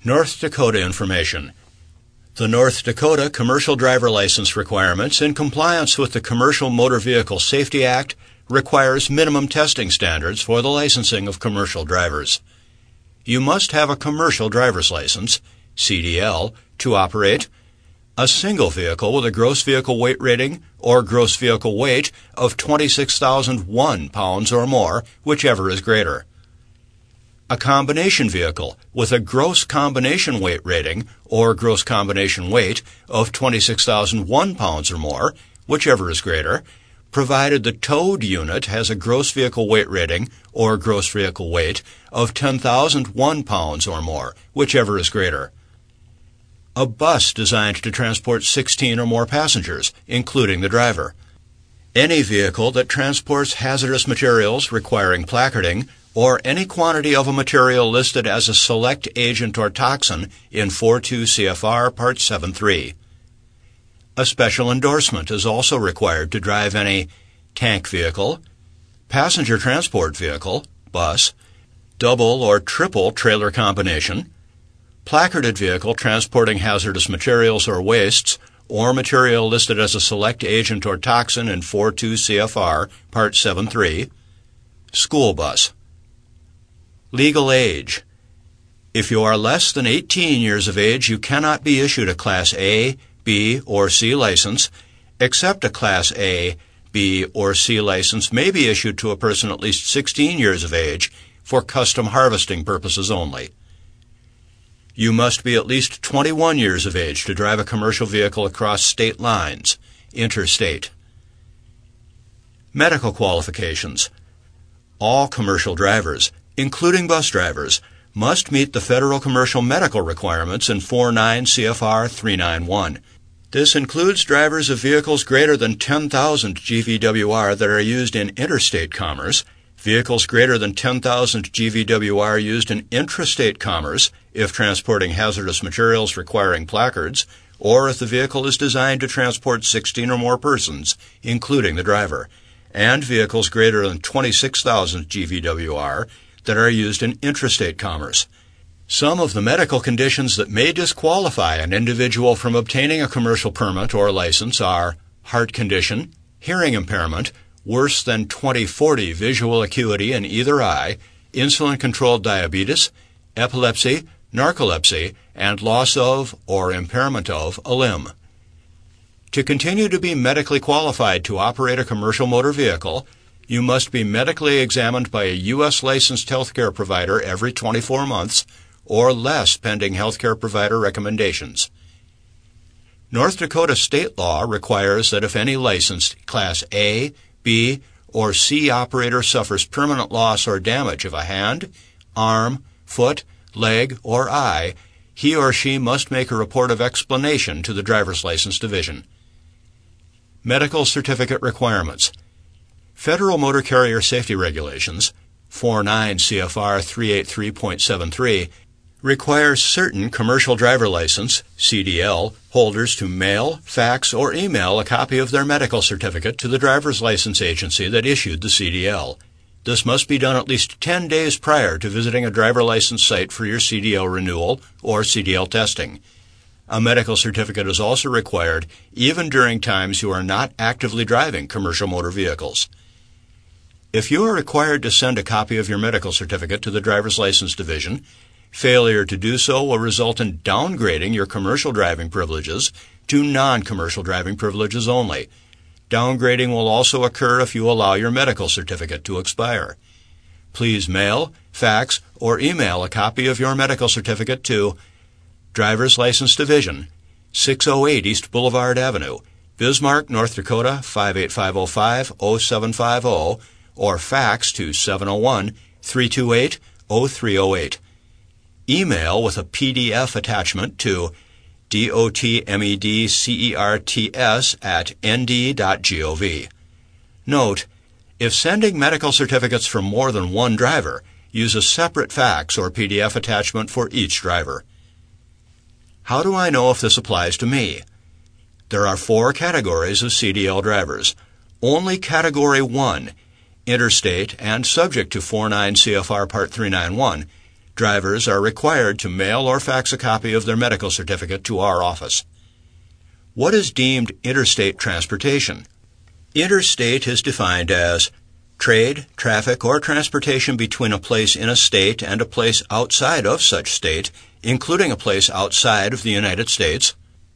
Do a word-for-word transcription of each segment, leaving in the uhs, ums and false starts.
North Dakota information. The North Dakota Commercial Driver License requirements, in compliance with the Commercial Motor Vehicle Safety Act, requires minimum testing standards for the licensing of commercial drivers. You must have a commercial driver's license, C D L, to operate a single vehicle with a gross vehicle weight rating or gross vehicle weight of twenty-six thousand one pounds or more, whichever is greater. A combination vehicle with a gross combination weight rating or gross combination weight of twenty-six thousand one pounds or more, whichever is greater, provided the towed unit has a gross vehicle weight rating or gross vehicle weight of ten thousand one pounds or more, whichever is greater. A bus designed to transport sixteen or more passengers, including the driver. Any vehicle that transports hazardous materials requiring placarding, or any quantity of a material listed as a select agent or toxin in forty-two C F R Part seven three. A special endorsement is also required to drive any tank vehicle, passenger transport vehicle, bus, double or triple trailer combination, placarded vehicle transporting hazardous materials or wastes, or material listed as a select agent or toxin in forty-two C F R Part seven three, school bus. Legal age. If you are less than eighteen years of age, you cannot be issued a Class A, B, or C license, except a Class A, B, or C license may be issued to a person at least sixteen years of age for custom harvesting purposes only. You must be at least twenty-one years of age to drive a commercial vehicle across state lines, interstate. Medical qualifications. All commercial drivers, including bus drivers, must meet the federal commercial medical requirements in forty-nine C F R three ninety-one. This includes drivers of vehicles greater than ten thousand G V W R that are used in interstate commerce, vehicles greater than ten thousand G V W R used in intrastate commerce if transporting hazardous materials requiring placards, or if the vehicle is designed to transport sixteen or more persons, including the driver, and vehicles greater than twenty-six thousand G V W R that are used in intrastate commerce. Some of the medical conditions that may disqualify an individual from obtaining a commercial permit or license are heart condition, hearing impairment, worse than twenty forty visual acuity in either eye, insulin-controlled diabetes, epilepsy, narcolepsy, and loss of or impairment of a limb. To continue to be medically qualified to operate a commercial motor vehicle, you must be medically examined by a U S licensed healthcare provider every twenty-four months, or less pending healthcare provider recommendations. North Dakota state law requires that if any licensed Class A, B, or C operator suffers permanent loss or damage of a hand, arm, foot, leg, or eye, he or she must make a report of explanation to the Driver's License Division. Medical certificate requirements. Federal Motor Carrier Safety Regulations, forty-nine C F R three eighty-three point seven three, requires certain commercial driver license, C D L, holders to mail, fax, or email a copy of their medical certificate to the driver's license agency that issued the C D L. This must be done at least ten days prior to visiting a driver license site for your C D L renewal or C D L testing. A medical certificate is also required even during times you are not actively driving commercial motor vehicles. If you are required to send a copy of your medical certificate to the Driver's License Division, failure to do so will result in downgrading your commercial driving privileges to non-commercial driving privileges only. Downgrading will also occur if you allow your medical certificate to expire. Please mail, fax, or email a copy of your medical certificate to Driver's License Division, six oh eight East Boulevard Avenue, Bismarck, North Dakota five eight five oh five oh seven five oh, or fax to seven oh one, three two eight, oh three oh eight. Email with a P D F attachment to dotmedcerts at nd dot gov. Note, if sending medical certificates from more than one driver, use a separate fax or P D F attachment for each driver. How do I know if this applies to me? There are four categories of C D L drivers. Only Category one, interstate and subject to forty-nine C F R Part three ninety-one, drivers are required to mail or fax a copy of their medical certificate to our office. What is deemed interstate transportation? Interstate is defined as trade, traffic, or transportation between a place in a state and a place outside of such state, including a place outside of the United States.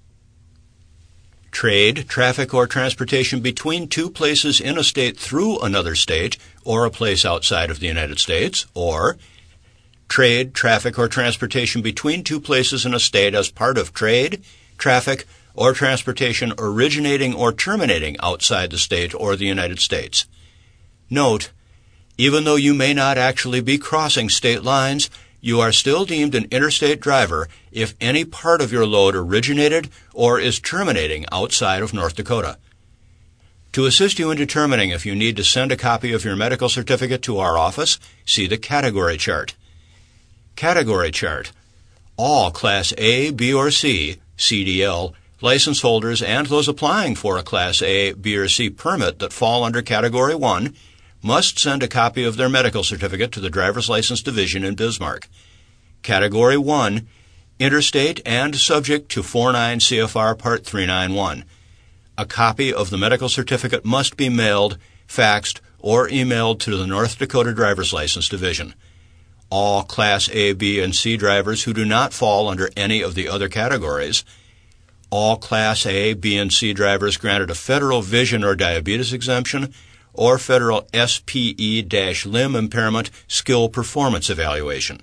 Trade, traffic, or transportation between two places in a state through another state or a place outside of the United States, or trade, traffic, or transportation between two places in a state as part of trade, traffic, or transportation originating or terminating outside the state or the United States. Note, even though you may not actually be crossing state lines, you are still deemed an interstate driver if any part of your load originated or is terminating outside of North Dakota. To assist you in determining if you need to send a copy of your medical certificate to our office, see the category chart. Category chart. All Class A, B, or C, C D L, license holders and those applying for a Class A, B, or C permit that fall under Category one must send a copy of their medical certificate to the Driver's License Division in Bismarck. Category one, interstate and subject to forty-nine C F R Part three ninety-one. A copy of the medical certificate must be mailed, faxed, or emailed to the North Dakota Driver's License Division. All Class A, B, and C drivers who do not fall under any of the other categories, all Class A, B, and C drivers granted a federal vision or diabetes exemption or federal S P E-limb impairment skill performance evaluation.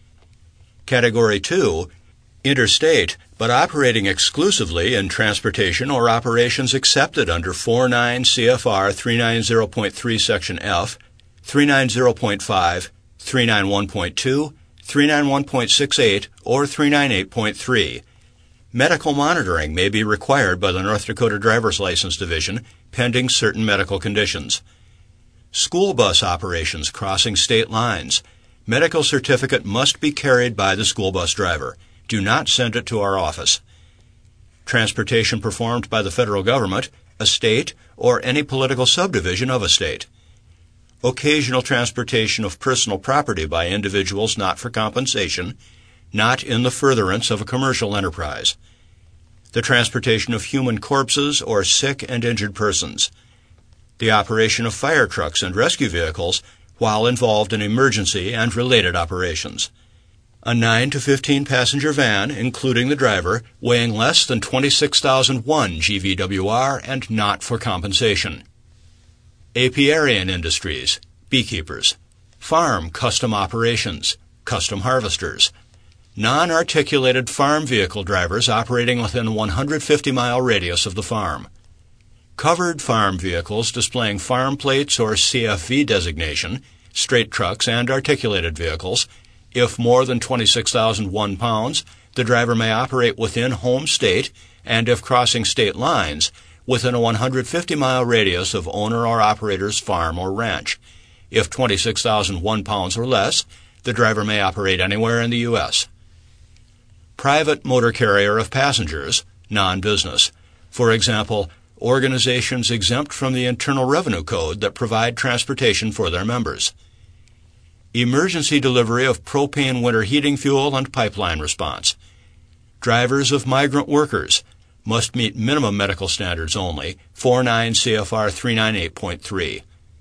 Category two, interstate, but operating exclusively in transportation or operations accepted under forty-nine C F R three ninety point three Section F, three ninety point five, three ninety-one point two, three ninety-one point six eight, or three ninety-eight point three. Medical monitoring may be required by the North Dakota Driver's License Division pending certain medical conditions. School bus operations crossing state lines. Medical certificate must be carried by the school bus driver. Do not send it to our office. Transportation performed by the federal government, a state, or any political subdivision of a state. Occasional transportation of personal property by individuals not for compensation, not in the furtherance of a commercial enterprise. The transportation of human corpses or sick and injured persons. The operation of fire trucks and rescue vehicles while involved in emergency and related operations. A nine to fifteen passenger van, including the driver, weighing less than twenty-six thousand one G V W R and not for compensation. Apiarian industries, beekeepers, farm custom operations, custom harvesters, non-articulated farm vehicle drivers operating within a one hundred fifty mile radius of the farm, covered farm vehicles displaying farm plates or C F V designation, straight trucks and articulated vehicles. If more than twenty-six thousand one pounds, the driver may operate within home state, and if crossing state lines, within a one hundred fifty mile radius of owner or operator's farm or ranch. If twenty-six thousand one pounds or less, the driver may operate anywhere in the U S Private motor carrier of passengers, non-business. For example, organizations exempt from the Internal Revenue Code that provide transportation for their members. Emergency delivery of propane winter heating fuel and pipeline response. Drivers of migrant workers must meet minimum medical standards only, forty-nine C F R three ninety-eight point three.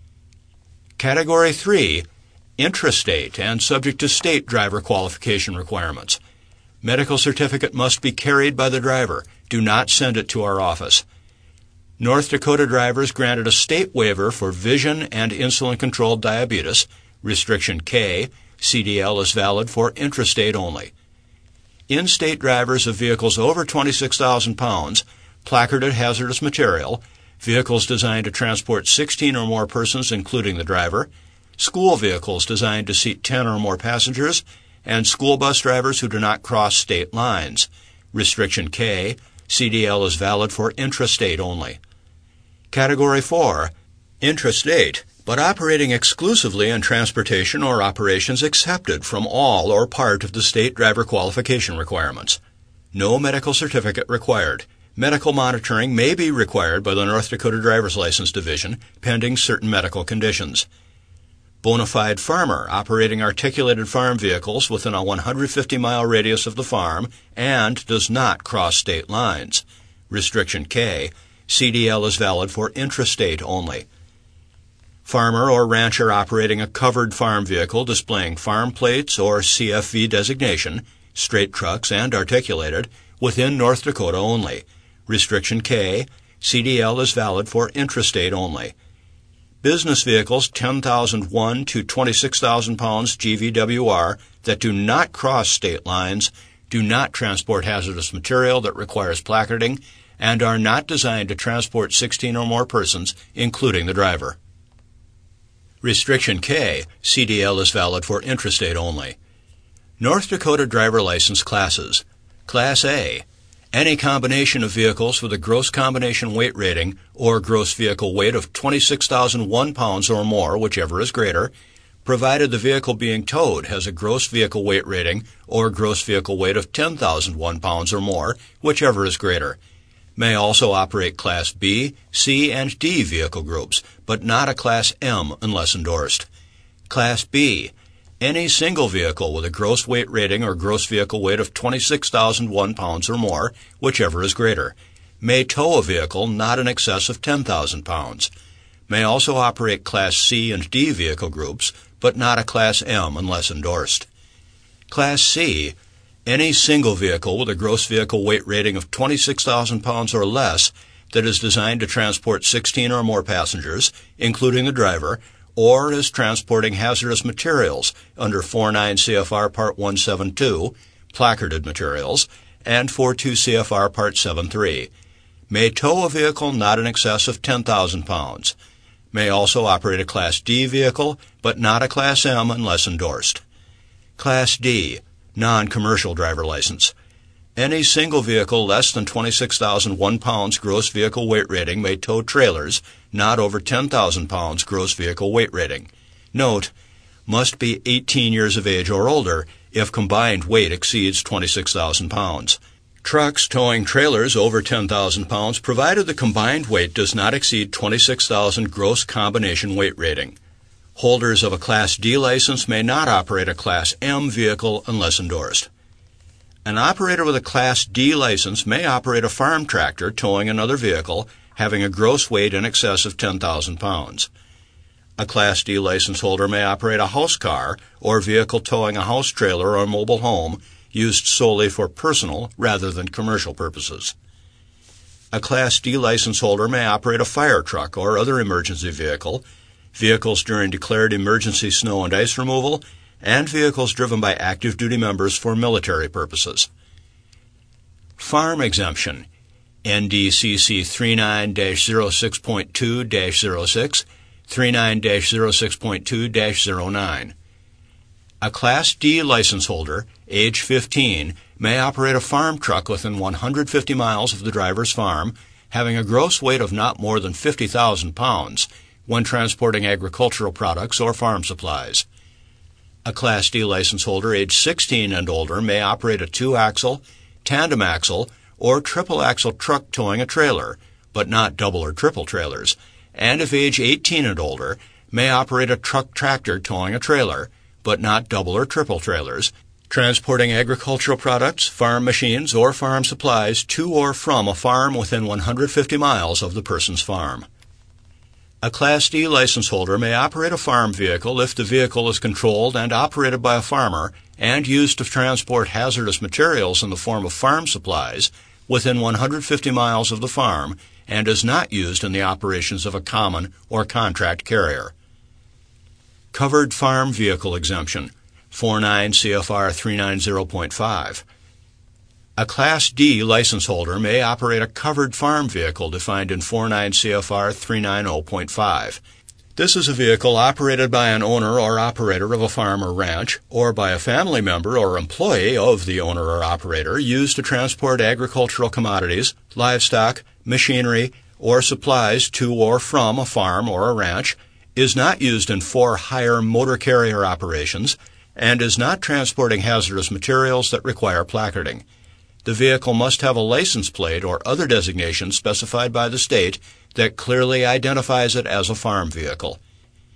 Category three, intrastate and subject to state driver qualification requirements. Medical certificate must be carried by the driver. Do not send it to our office. North Dakota drivers granted a state waiver for vision and insulin-controlled diabetes, Restriction K. C D L is valid for intrastate only. In-state drivers of vehicles over twenty-six thousand pounds, placarded hazardous material, vehicles designed to transport sixteen or more persons including the driver, school vehicles designed to seat ten or more passengers, and school bus drivers who do not cross state lines. Restriction K. C D L is valid for intrastate only. Category four, intrastate, but operating exclusively in transportation or operations accepted from all or part of the state driver qualification requirements. No medical certificate required. Medical monitoring may be required by the North Dakota Driver's License Division, pending certain medical conditions. bona fide farmer operating articulated farm vehicles within a one hundred fifty mile radius of the farm and does not cross state lines. Restriction K, C D L is valid for intrastate only. Farmer or rancher operating a covered farm vehicle displaying farm plates or C F V designation, straight trucks and articulated, within North Dakota only. Restriction K, C D L is valid for intrastate only. Business vehicles ten thousand one to twenty-six thousand pounds G V W R that do not cross state lines, do not transport hazardous material that requires placarding, and are not designed to transport sixteen or more persons, including the driver. Restriction K, C D L is valid for intrastate only. North Dakota driver license classes. Class A, any combination of vehicles with a gross combination weight rating or gross vehicle weight of twenty-six thousand one pounds or more, whichever is greater, provided the vehicle being towed has a gross vehicle weight rating or gross vehicle weight of ten thousand one pounds or more, whichever is greater. May also operate Class B, C, and D vehicle groups, but not a Class M unless endorsed. Class B, any single vehicle with a gross weight rating or gross vehicle weight of twenty-six thousand one pounds or more, whichever is greater, may tow a vehicle not in excess of ten thousand pounds. May also operate Class C and D vehicle groups, but not a Class M unless endorsed. Class C, any single vehicle with a gross vehicle weight rating of twenty-six thousand pounds or less that is designed to transport sixteen or more passengers, including the driver, or is transporting hazardous materials under forty-nine C F R Part one seventy-two, placarded materials, and forty-two C F R Part seventy-three, may tow a vehicle not in excess of ten thousand pounds. May also operate a Class D vehicle, but not a Class M unless endorsed. Class D, non-commercial driver license. Any single vehicle less than twenty-six thousand one pounds gross vehicle weight rating may tow trailers not over ten thousand pounds gross vehicle weight rating. Note, must be eighteen years of age or older if combined weight exceeds twenty-six thousand pounds. Trucks towing trailers over ten thousand pounds provided the combined weight does not exceed twenty-six thousand gross combination weight rating. Holders of a Class D license may not operate a Class M vehicle unless endorsed. An operator with a Class D license may operate a farm tractor towing another vehicle having a gross weight in excess of ten thousand pounds. A Class D license holder may operate a house car or vehicle towing a house trailer or mobile home used solely for personal rather than commercial purposes. A Class D license holder may operate a fire truck or other emergency vehicle, vehicles during declared emergency snow and ice removal, and vehicles driven by active duty members for military purposes. Farm exemption, N D C C thirty-nine dash oh six point two dash oh six, thirty-nine dash oh six point two dash oh nine. A Class D license holder, age fifteen, may operate a farm truck within one hundred fifty miles of the driver's farm, having a gross weight of not more than fifty thousand pounds when transporting agricultural products or farm supplies. A Class D license holder age sixteen and older may operate a two-axle, tandem axle, or triple-axle truck towing a trailer, but not double or triple trailers, and if age eighteen and older, may operate a truck tractor towing a trailer, but not double or triple trailers, transporting agricultural products, farm machines, or farm supplies to or from a farm within one hundred fifty miles of the person's farm. A Class D license holder may operate a farm vehicle if the vehicle is controlled and operated by a farmer and used to transport hazardous materials in the form of farm supplies within one hundred fifty miles of the farm and is not used in the operations of a common or contract carrier. Covered farm vehicle exemption, forty-nine C F R three ninety point five. A Class D license holder may operate a covered farm vehicle defined in forty-nine C F R three ninety point five. This is a vehicle operated by an owner or operator of a farm or ranch, or by a family member or employee of the owner or operator, used to transport agricultural commodities, livestock, machinery, or supplies to or from a farm or a ranch, is not used in for-hire motor carrier operations, and is not transporting hazardous materials that require placarding. The vehicle must have a license plate or other designation specified by the state that clearly identifies it as a farm vehicle.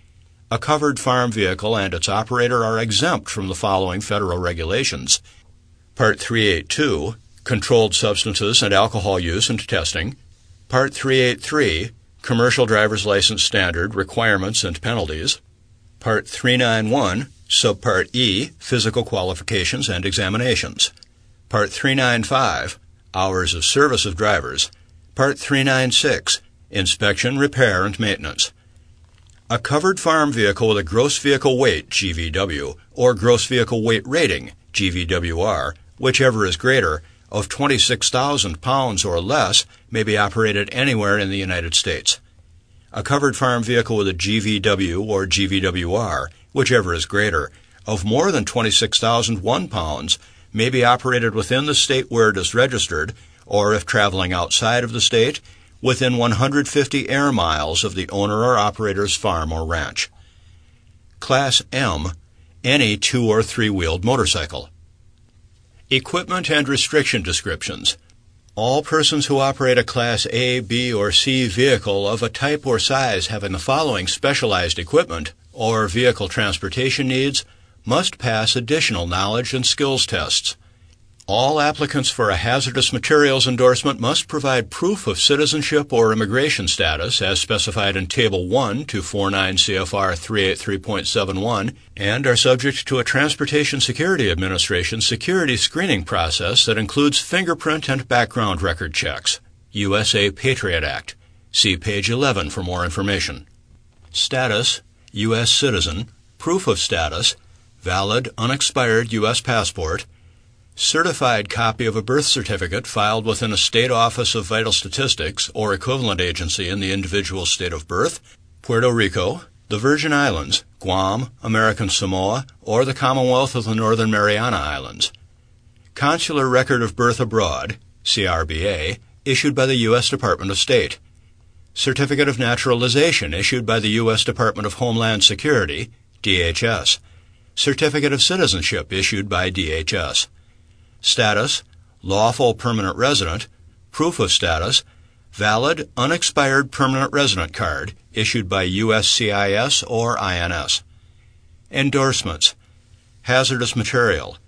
A covered farm vehicle and its operator are exempt from the following federal regulations. Part three eighty-two, Controlled Substances and Alcohol Use and Testing. Part three eighty-three, Commercial Driver's License Standard, Requirements and Penalties. Part three ninety-one, Subpart E, Physical Qualifications and Examinations. Part three ninety-five, Hours of Service of Drivers. Part three ninety-six, Inspection, Repair, and Maintenance. A covered farm vehicle with a gross vehicle weight, G V W, or gross vehicle weight rating, G V W R, whichever is greater, of twenty-six thousand pounds or less, may be operated anywhere in the United States. A covered farm vehicle with a G V W or G V W R, whichever is greater, of more than twenty-six thousand one pounds, may be operated within the state where it is registered, or if traveling outside of the state, within one hundred fifty air miles of the owner or operator's farm or ranch. Class M, any two- or three-wheeled motorcycle. Equipment and restriction descriptions. All persons who operate a Class A, B, or C vehicle of a type or size having the following specialized equipment or vehicle transportation needs must pass additional knowledge and skills tests. All applicants for a hazardous materials endorsement must provide proof of citizenship or immigration status as specified in Table one to forty-nine C F R three eighty-three point seven one and are subject to a Transportation Security Administration security screening process that includes fingerprint and background record checks. U S A Patriot Act. See page eleven for more information. Status: U S citizen. Proof of status: valid, unexpired U S passport. Certified copy of a birth certificate filed within a state office of vital statistics or equivalent agency in the individual state of birth, Puerto Rico, the Virgin Islands, Guam, American Samoa, or the Commonwealth of the Northern Mariana Islands. Consular record of birth abroad, C R B A, issued by the U S Department of State. Certificate of naturalization issued by the U S Department of Homeland Security, D H S. Certificate of citizenship issued by D H S. Status: lawful permanent resident. Proof of status: valid, unexpired permanent resident card issued by U S C I S or I N S. Endorsements. Hazardous material.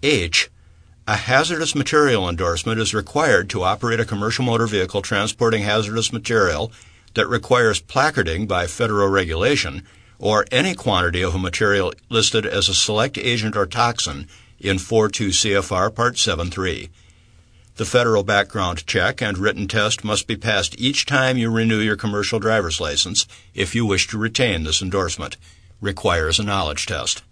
H. A hazardous material endorsement is required to operate a commercial motor vehicle transporting hazardous material that requires placarding by federal regulation or any quantity of a material listed as a select agent or toxin in forty-two C F R Part seven three. The federal background check and written test must be passed each time you renew your commercial driver's license if you wish to retain this endorsement. Requires a knowledge test.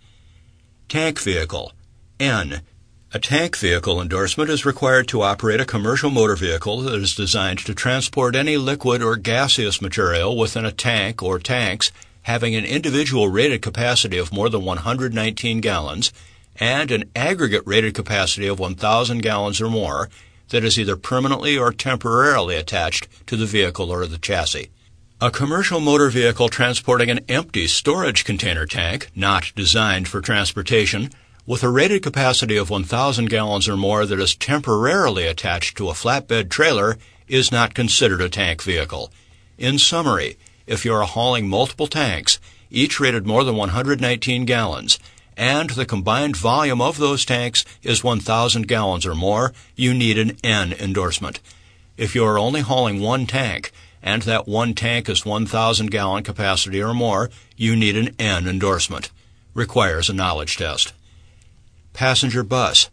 Tank vehicle. N. A tank vehicle endorsement is required to operate a commercial motor vehicle that is designed to transport any liquid or gaseous material within a tank or tanks having an individual rated capacity of more than one hundred nineteen gallons and an aggregate rated capacity of one thousand gallons or more that is either permanently or temporarily attached to the vehicle or the chassis. A commercial motor vehicle transporting an empty storage container tank, not designed for transportation, with a rated capacity of one thousand gallons or more that is temporarily attached to a flatbed trailer is not considered a tank vehicle. In summary, if you are hauling multiple tanks, each rated more than one hundred nineteen gallons, and the combined volume of those tanks is one thousand gallons or more, you need an N endorsement. If you are only hauling one tank, and that one tank is one thousand gallon capacity or more, you need an N endorsement. Requires a knowledge test. Passenger bus.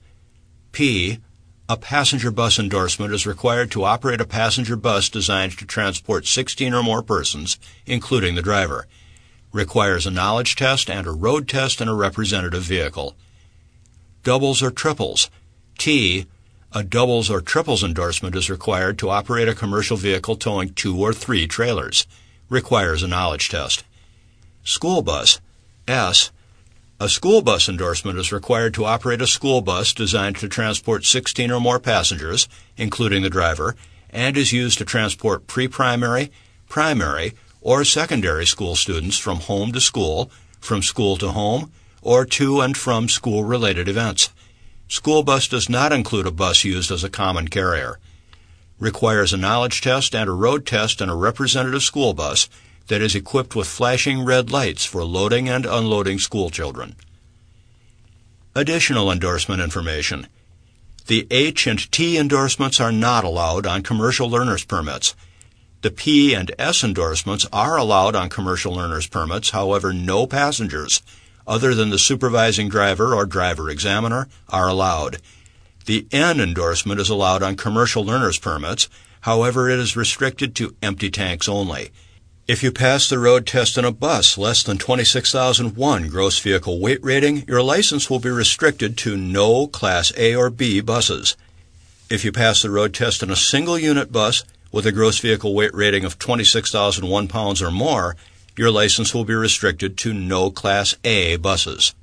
P. A passenger bus endorsement is required to operate a passenger bus designed to transport sixteen or more persons, including the driver. Requires a knowledge test and a road test in a representative vehicle. Doubles or triples. T. A doubles or triples endorsement is required to operate a commercial vehicle towing two or three trailers. Requires a knowledge test. School bus. S. A school bus endorsement is required to operate a school bus designed to transport sixteen or more passengers, including the driver, and is used to transport pre-primary, primary, or secondary school students from home to school, from school to home, or to and from school-related events. School bus does not include a bus used as a common carrier. Requires a knowledge test and a road test in a representative school bus, that is equipped with flashing red lights for loading and unloading school children. Additional endorsement information. The H and T endorsements are not allowed on commercial learner's permits. The P and S endorsements are allowed on commercial learner's permits, however, no passengers, other than the supervising driver or driver examiner, are allowed. The N endorsement is allowed on commercial learner's permits, however, it is restricted to empty tanks only. If you pass the road test in a bus less than twenty-six thousand one gross vehicle weight rating, your license will be restricted to no Class A or B buses. If you pass the road test in a single unit bus with a gross vehicle weight rating of twenty-six thousand one pounds or more, your license will be restricted to no Class A buses.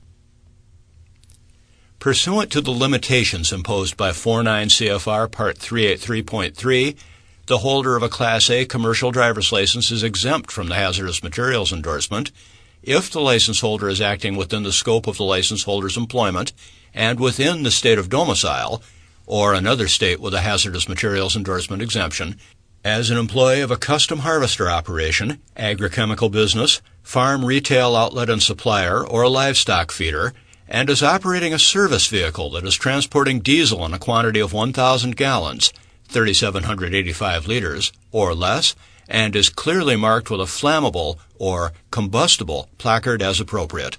Pursuant to the limitations imposed by forty-nine C F R Part three eighty-three point three, the holder of a Class A commercial driver's license is exempt from the hazardous materials endorsement if the license holder is acting within the scope of the license holder's employment and within the state of domicile, or another state with a hazardous materials endorsement exemption, as an employee of a custom harvester operation, agrochemical business, farm retail outlet and supplier, or a livestock feeder, and is operating a service vehicle that is transporting diesel in a quantity of one thousand gallons, three thousand seven hundred eighty-five liters, or less, and is clearly marked with a flammable or combustible placard as appropriate.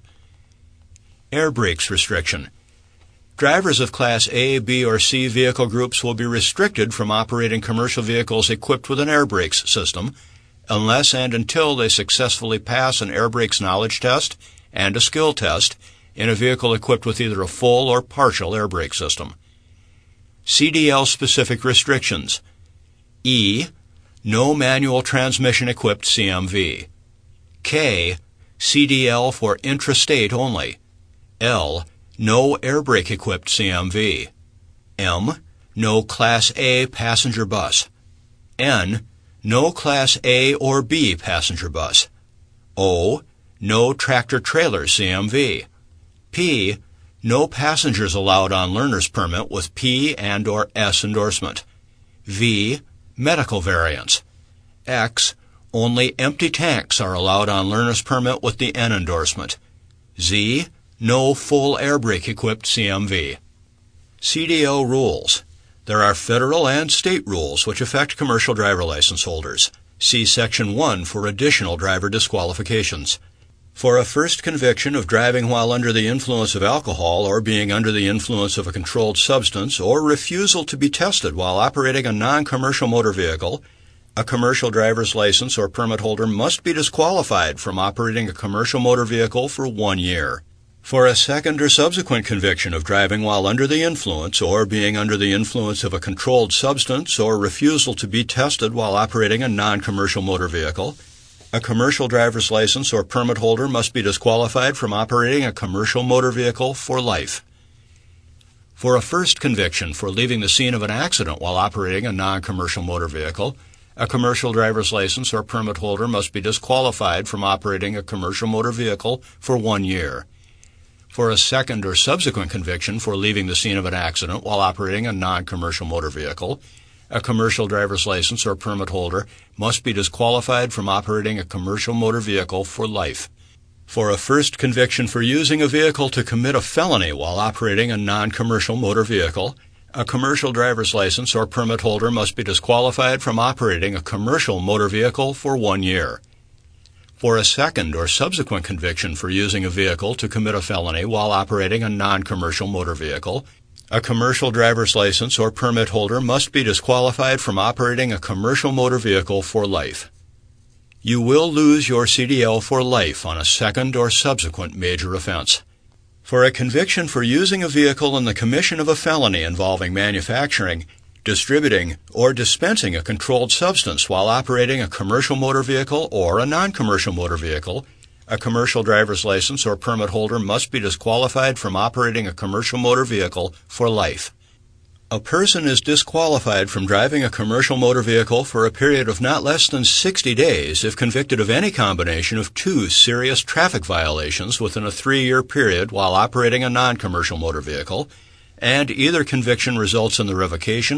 Air brakes restriction. Drivers of Class A, B, or C vehicle groups will be restricted from operating commercial vehicles equipped with an air brakes system unless and until they successfully pass an air brakes knowledge test and a skill test in a vehicle equipped with either a full or partial air brake system. C D L-specific restrictions. E. No manual transmission-equipped C M V. K. C D L for intrastate only. L. No air brake-equipped C M V. M. No Class A passenger bus. N. No Class A or B passenger bus. O. No tractor-trailer C M V. P. No passengers allowed on learner's permit with P and or S endorsement. V. Medical variants. X. Only empty tanks are allowed on learner's permit with the N endorsement. Z. No full air brake equipped C M V. C D O rules. There are federal and state rules which affect commercial driver license holders. See Section one for additional driver disqualifications. For a first conviction of driving while under the influence of alcohol or being under the influence of a controlled substance or refusal to be tested while operating a non-commercial motor vehicle, a commercial driver's license or permit holder must be disqualified from operating a commercial motor vehicle for one year. For a second or subsequent conviction of driving while under the influence or being under the influence of a controlled substance or refusal to be tested while operating a non-commercial motor vehicle, a commercial driver's license or permit holder must be disqualified from operating a commercial motor vehicle for life. For a first conviction for leaving the scene of an accident while operating a non-commercial motor vehicle, a commercial driver's license or permit holder must be disqualified from operating a commercial motor vehicle for one year. For a second or subsequent conviction for leaving the scene of an accident while operating a non-commercial motor vehicle, a commercial driver's license or permit holder must be disqualified from operating a commercial motor vehicle for life. For a first conviction for using a vehicle to commit a felony while operating a non-commercial motor vehicle, a commercial driver's license or permit holder must be disqualified from operating a commercial motor vehicle for one year. For a second or subsequent conviction for using a vehicle to commit a felony while operating a non-commercial motor vehicle, a commercial driver's license or permit holder must be disqualified from operating a commercial motor vehicle for life. You will lose your C D L for life on a second or subsequent major offense. For a conviction for using a vehicle in the commission of a felony involving manufacturing, distributing, or dispensing a controlled substance while operating a commercial motor vehicle or a non-commercial motor vehicle, a commercial driver's license or permit holder must be disqualified from operating a commercial motor vehicle for life. A person is disqualified from driving a commercial motor vehicle for a period of not less than sixty days if convicted of any combination of two serious traffic violations within a three-year period while operating a non-commercial motor vehicle, and either conviction results in the revocation,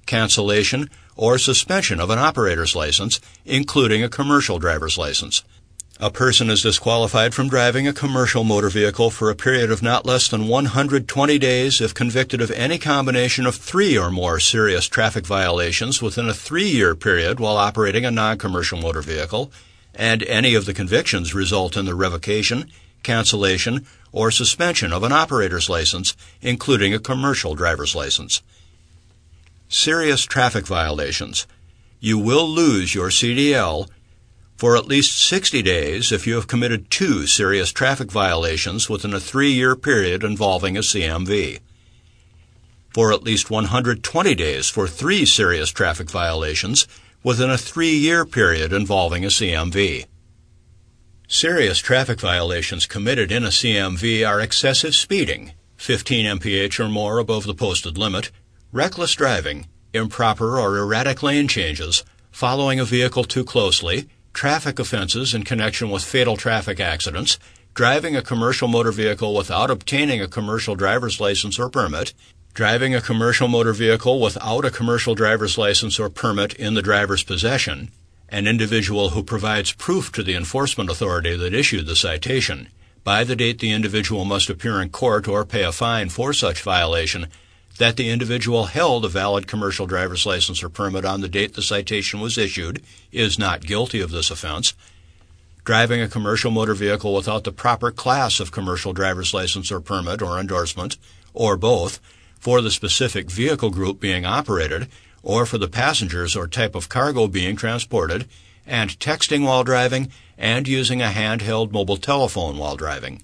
cancellation, or suspension of an operator's license, including a commercial driver's license. A person is disqualified from driving a commercial motor vehicle for a period of not less than one hundred twenty days if convicted of any combination of three or more serious traffic violations within a three-year period while operating a non-commercial motor vehicle, and any of the convictions result in the revocation, cancellation, or suspension of an operator's license, including a commercial driver's license. Serious traffic violations. You will lose your C D L for at least sixty days if you have committed two serious traffic violations within a three-year period involving a C M V. For at least one hundred twenty days for three serious traffic violations within a three-year period involving a C M V. Serious traffic violations committed in a C M V are excessive speeding, fifteen miles per hour or more above the posted limit, reckless driving, improper or erratic lane changes, following a vehicle too closely, traffic offenses in connection with fatal traffic accidents, driving a commercial motor vehicle without obtaining a commercial driver's license or permit, driving a commercial motor vehicle without a commercial driver's license or permit in the driver's possession, an individual who provides proof to the enforcement authority that issued the citation. By the date the individual must appear in court or pay a fine for such violation, that the individual held a valid commercial driver's license or permit on the date the citation was issued, is not guilty of this offense. Driving a commercial motor vehicle without the proper class of commercial driver's license or permit or endorsement, or both, for the specific vehicle group being operated, or for the passengers or type of cargo being transported, and texting while driving, and using a handheld mobile telephone while driving.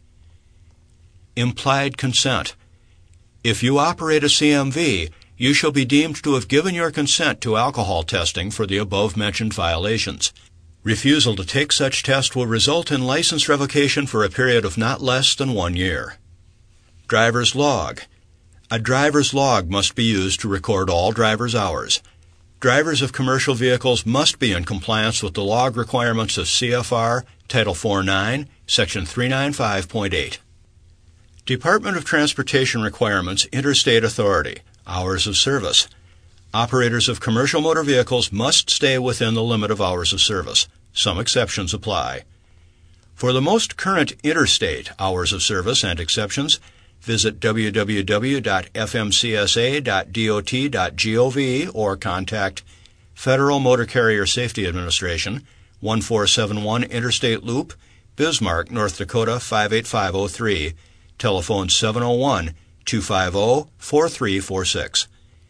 Implied consent. If you operate a C M V, you shall be deemed to have given your consent to alcohol testing for the above-mentioned violations. Refusal to take such test will result in license revocation for a period of not less than one year. Driver's log. A driver's log must be used to record all driver's hours. Drivers of commercial vehicles must be in compliance with the log requirements of C F R Title four point nine, Section three ninety-five point eight. Department of Transportation requirements, interstate authority, hours of service. Operators of commercial motor vehicles must stay within the limit of hours of service. Some exceptions apply. For the most current interstate hours of service and exceptions, visit w w w dot f m c s a dot d o t dot gov or contact Federal Motor Carrier Safety Administration, one four seven one Interstate Loop, Bismarck, North Dakota five eight five oh three, telephone seven oh one, two five oh, four three four six.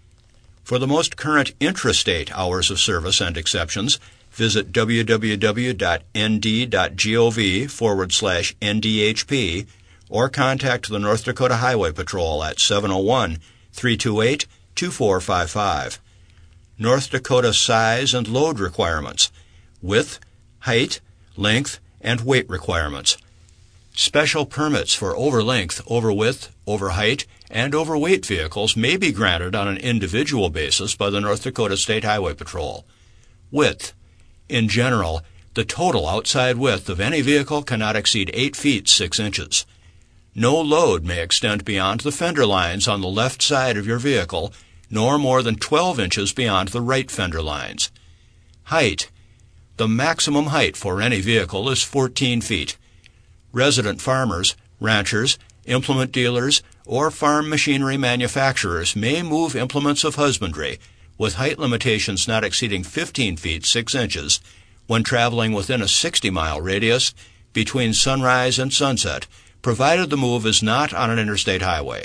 For the most current intrastate hours of service and exceptions, visit w w w dot n d dot gov forward slash N D H P or contact the North Dakota Highway Patrol at seven oh one, three two eight, two four five five. North Dakota size and load requirements, width, height, length, and weight requirements. Special permits for over-length, over-width, over-height, and over-weight vehicles may be granted on an individual basis by the North Dakota State Highway Patrol. Width. In general, the total outside width of any vehicle cannot exceed eight feet six inches. No load may extend beyond the fender lines on the left side of your vehicle, nor more than twelve inches beyond the right fender lines. Height. The maximum height for any vehicle is fourteen feet. Resident farmers, ranchers, implement dealers, or farm machinery manufacturers may move implements of husbandry with height limitations not exceeding fifteen feet six inches when traveling within a sixty-mile radius between sunrise and sunset, provided the move is not on an interstate highway.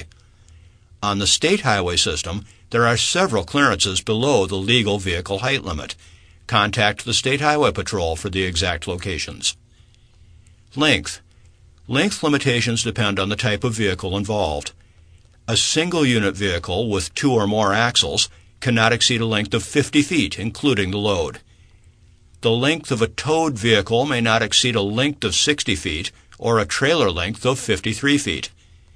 On the state highway system, there are several clearances below the legal vehicle height limit. Contact the State Highway Patrol for the exact locations. Length. Length limitations depend on the type of vehicle involved. A single-unit vehicle with two or more axles cannot exceed a length of fifty feet, including the load. The length of a towed vehicle may not exceed a length of sixty feet or a trailer length of fifty-three feet.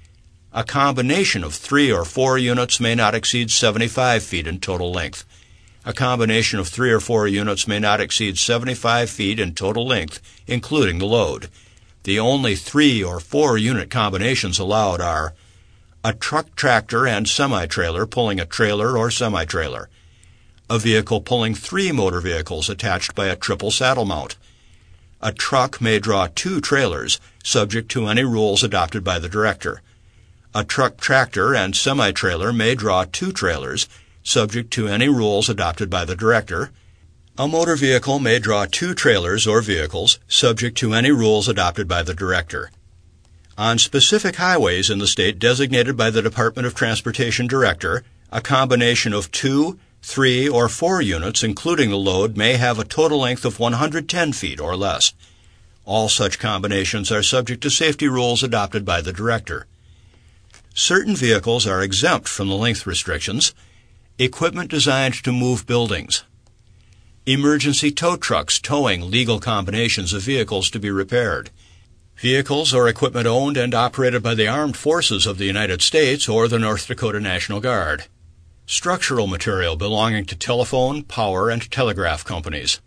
A combination of three or four units may not exceed seventy-five feet in total length. A combination of three or four units may not exceed seventy-five feet in total length, including the load. The only three or four unit combinations allowed are a truck tractor and semi-trailer pulling a trailer or semi-trailer, a vehicle pulling three motor vehicles attached by a triple saddle mount. A truck may draw two trailers, subject to any rules adopted by the Director. A truck tractor and semi-trailer may draw two trailers, subject to any rules adopted by the Director. A motor vehicle may draw two trailers or vehicles, subject to any rules adopted by the Director. On specific highways in the state designated by the Department of Transportation Director, a combination of two, three, or four units, including the load, may have a total length of one hundred ten feet or less. All such combinations are subject to safety rules adopted by the Director. Certain vehicles are exempt from the length restrictions. Equipment designed to move buildings. Emergency tow trucks towing legal combinations of vehicles to be repaired. Vehicles or equipment owned and operated by the Armed Forces of the United States or the North Dakota National Guard. Structural material belonging to telephone, power, and telegraph companies.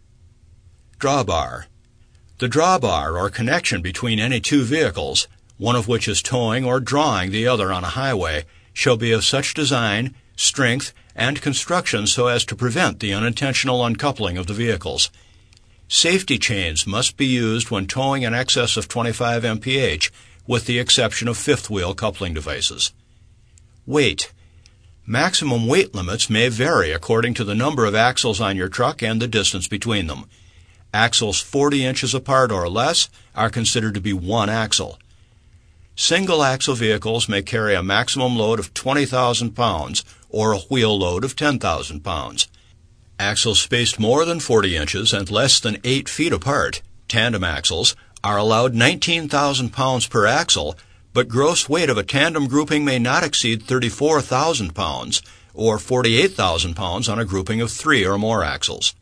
Drawbar. The drawbar or connection between any two vehicles, one of which is towing or drawing the other on a highway, shall be of such design, strength, and construction so as to prevent the unintentional uncoupling of the vehicles. Safety chains must be used when towing in excess of twenty-five M P H, with the exception of fifth-wheel coupling devices. Weight. Maximum weight limits may vary according to the number of axles on your truck and the distance between them. Axles forty inches apart or less are considered to be one axle. Single-axle vehicles may carry a maximum load of twenty thousand pounds or a wheel load of ten thousand pounds. Axles spaced more than forty inches and less than eight feet apart, tandem axles, are allowed nineteen thousand pounds per axle, but gross weight of a tandem grouping may not exceed thirty-four thousand pounds or forty-eight thousand pounds on a grouping of three or more axles.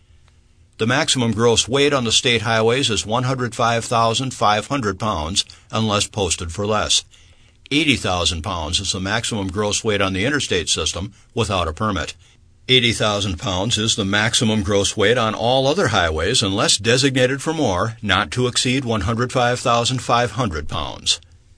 The maximum gross weight on the state highways is one hundred five thousand five hundred pounds unless posted for less. eighty thousand pounds is the maximum gross weight on the interstate system without a permit. eighty thousand pounds is the maximum gross weight on all other highways unless designated for more, not to exceed one hundred five thousand five hundred pounds.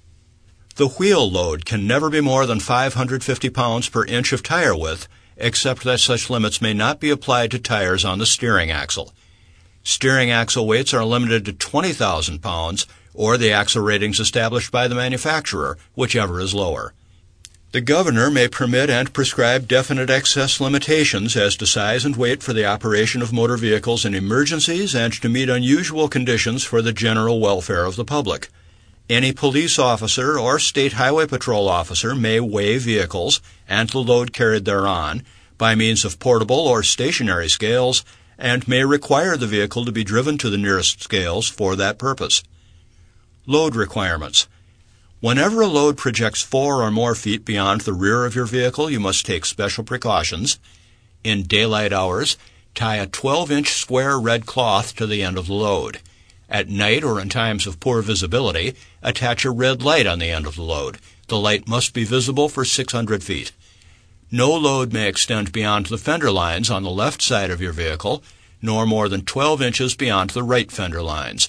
The wheel load can never be more than five hundred fifty pounds per inch of tire width, except that such limits may not be applied to tires on the steering axle. Steering axle weights are limited to twenty thousand pounds, or the axle ratings established by the manufacturer, whichever is lower. The governor may permit and prescribe definite excess limitations as to size and weight for the operation of motor vehicles in emergencies and to meet unusual conditions for the general welfare of the public. Any police officer or state highway patrol officer may weigh vehicles and the load carried thereon by means of portable or stationary scales and may require the vehicle to be driven to the nearest scales for that purpose. Load requirements. Whenever a load projects four or more feet beyond the rear of your vehicle, you must take special precautions. In daylight hours, tie a twelve-inch square red cloth to the end of the load. At night or in times of poor visibility, attach a red light on the end of the load. The light must be visible for six hundred feet. No load may extend beyond the fender lines on the left side of your vehicle, nor more than twelve inches beyond the right fender lines.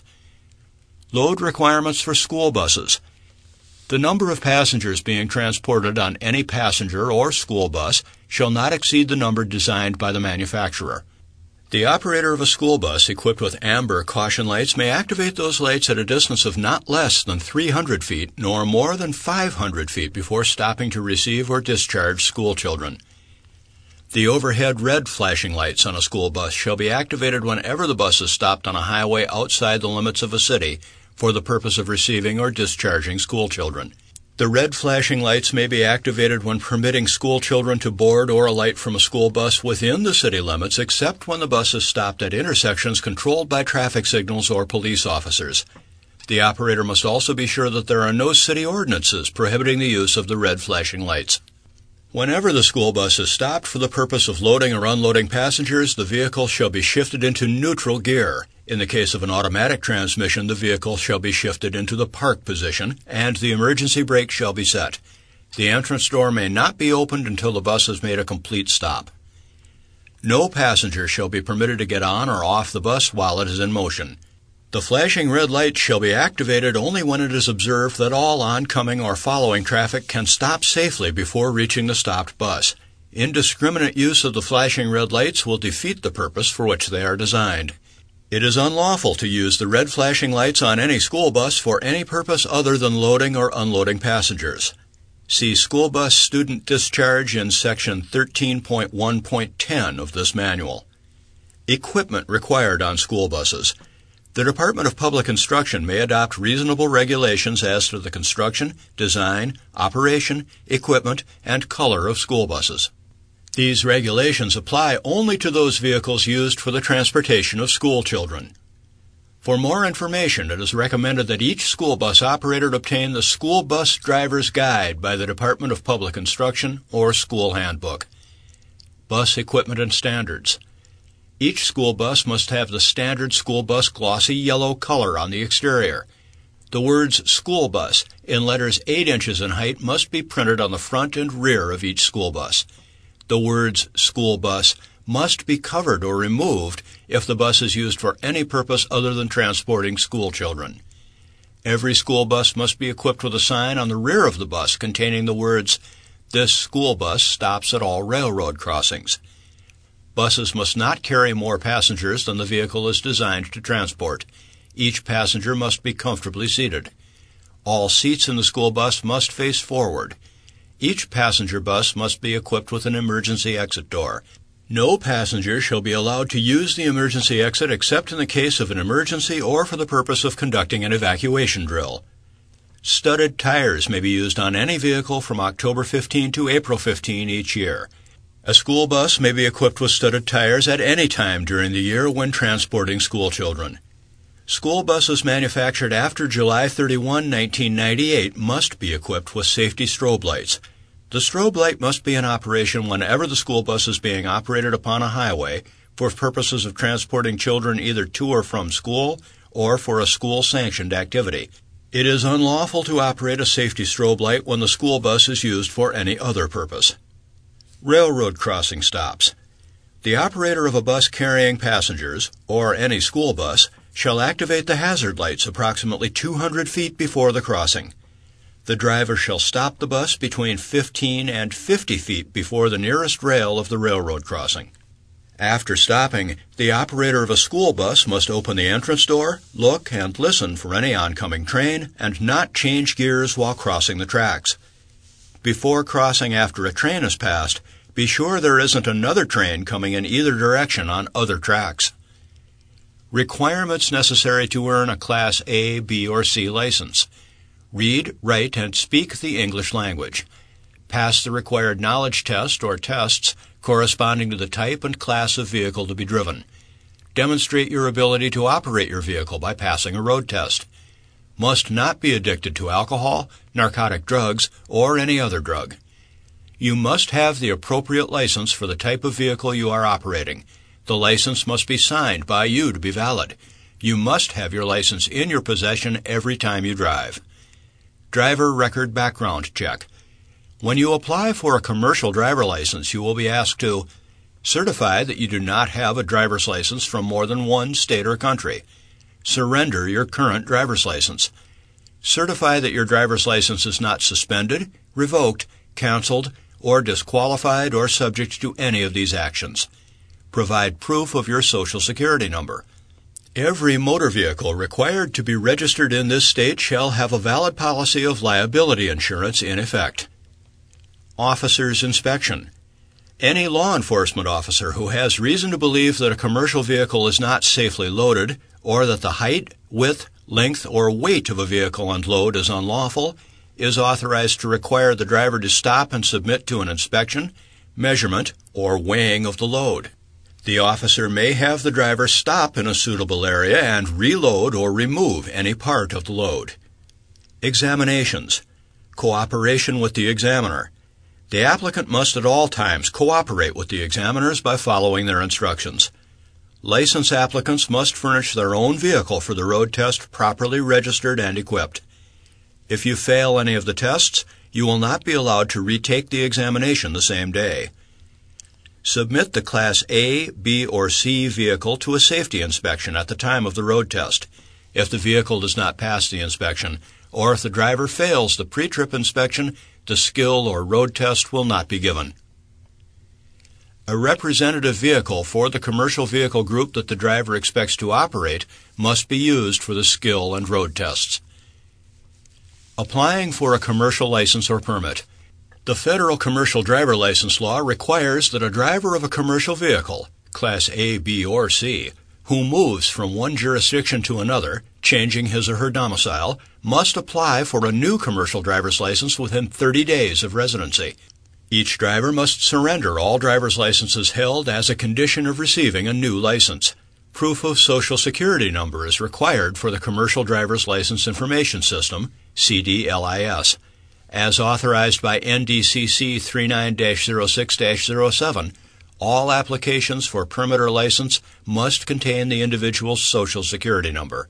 Load requirements for school buses. The number of passengers being transported on any passenger or school bus shall not exceed the number designed by the manufacturer. The operator of a school bus equipped with amber caution lights may activate those lights at a distance of not less than three hundred feet nor more than five hundred feet before stopping to receive or discharge school children. The overhead red flashing lights on a school bus shall be activated whenever the bus is stopped on a highway outside the limits of a city for the purpose of receiving or discharging school children. The red flashing lights may be activated when permitting school children to board or alight from a school bus within the city limits, except when the bus is stopped at intersections controlled by traffic signals or police officers. The operator must also be sure that there are no city ordinances prohibiting the use of the red flashing lights. Whenever the school bus is stopped for the purpose of loading or unloading passengers, the vehicle shall be shifted into neutral gear. In the case of an automatic transmission, the vehicle shall be shifted into the park position, and the emergency brake shall be set. The entrance door may not be opened until the bus has made a complete stop. No passenger shall be permitted to get on or off the bus while it is in motion. The flashing red light shall be activated only when it is observed that all oncoming or following traffic can stop safely before reaching the stopped bus. Indiscriminate use of the flashing red lights will defeat the purpose for which they are designed. It is unlawful to use the red flashing lights on any school bus for any purpose other than loading or unloading passengers. See School Bus Student Discharge in Section thirteen point one point ten of this manual. Equipment required on school buses. The Department of Public Instruction may adopt reasonable regulations as to the construction, design, operation, equipment, and color of school buses. These regulations apply only to those vehicles used for the transportation of school children. For more information, it is recommended that each school bus operator obtain the School Bus Driver's Guide by the Department of Public Instruction or School Handbook. Bus Equipment and Standards. Each school bus must have the standard school bus glossy yellow color on the exterior. The words school bus in letters eight inches in height must be printed on the front and rear of each school bus. The words school bus must be covered or removed if the bus is used for any purpose other than transporting school children. Every school bus must be equipped with a sign on the rear of the bus containing the words, "This school bus stops at all railroad crossings." Buses must not carry more passengers than the vehicle is designed to transport. Each passenger must be comfortably seated. All seats in the school bus must face forward. Each passenger bus must be equipped with an emergency exit door. No passenger shall be allowed to use the emergency exit except in the case of an emergency or for the purpose of conducting an evacuation drill. Studded tires may be used on any vehicle from October fifteenth to April fifteenth each year. A school bus may be equipped with studded tires at any time during the year when transporting school children. School buses manufactured after July thirty-first, nineteen ninety-eight must be equipped with safety strobe lights. The strobe light must be in operation whenever the school bus is being operated upon a highway for purposes of transporting children either to or from school or for a school-sanctioned activity. It is unlawful to operate a safety strobe light when the school bus is used for any other purpose. Railroad crossing stops. The operator of a bus carrying passengers, or any school bus, shall activate the hazard lights approximately two hundred feet before the crossing. The driver shall stop the bus between fifteen and fifty feet before the nearest rail of the railroad crossing. After stopping, the operator of a school bus must open the entrance door, look and listen for any oncoming train, and not change gears while crossing the tracks. Before crossing after a train has passed, be sure there isn't another train coming in either direction on other tracks. Requirements necessary to earn a Class A, B, or C license. Read, write, and speak the English language. Pass the required knowledge test or tests corresponding to the type and class of vehicle to be driven. Demonstrate your ability to operate your vehicle by passing a road test. Must not be addicted to alcohol, narcotic drugs, or any other drug. You must have the appropriate license for the type of vehicle you are operating. The license must be signed by you to be valid. You must have your license in your possession every time you drive. Driver record background check. When you apply for a commercial driver license, you will be asked to certify that you do not have a driver's license from more than one state or country. Surrender your current driver's license. Certify that your driver's license is not suspended, revoked, canceled, or disqualified or subject to any of these actions. Provide proof of your Social Security number. Every motor vehicle required to be registered in this state shall have a valid policy of liability insurance in effect. Officer's inspection. Any law enforcement officer who has reason to believe that a commercial vehicle is not safely loaded, or that the height, width, length, or weight of a vehicle and load is unlawful, is authorized to require the driver to stop and submit to an inspection, measurement, or weighing of the load. The officer may have the driver stop in a suitable area and reload or remove any part of the load. Examinations. Cooperation with the examiner. The applicant must at all times cooperate with the examiners by following their instructions. License applicants must furnish their own vehicle for the road test properly registered and equipped. If you fail any of the tests, you will not be allowed to retake the examination the same day. Submit the Class A, B, or C vehicle to a safety inspection at the time of the road test. If the vehicle does not pass the inspection, or if the driver fails the pre-trip inspection, the skill or road test will not be given. A representative vehicle for the commercial vehicle group that the driver expects to operate must be used for the skill and road tests. Applying for a commercial license or permit. The federal commercial driver license law requires that a driver of a commercial vehicle, Class A, B, or C, who moves from one jurisdiction to another, changing his or her domicile, must apply for a new commercial driver's license within thirty days of residency. Each driver must surrender all driver's licenses held as a condition of receiving a new license. Proof of Social Security number is required for the Commercial Driver's License Information System, C D L I S. As authorized by N D C C thirty-nine dash oh six dash oh seven, all applications for permit or license must contain the individual's Social Security number.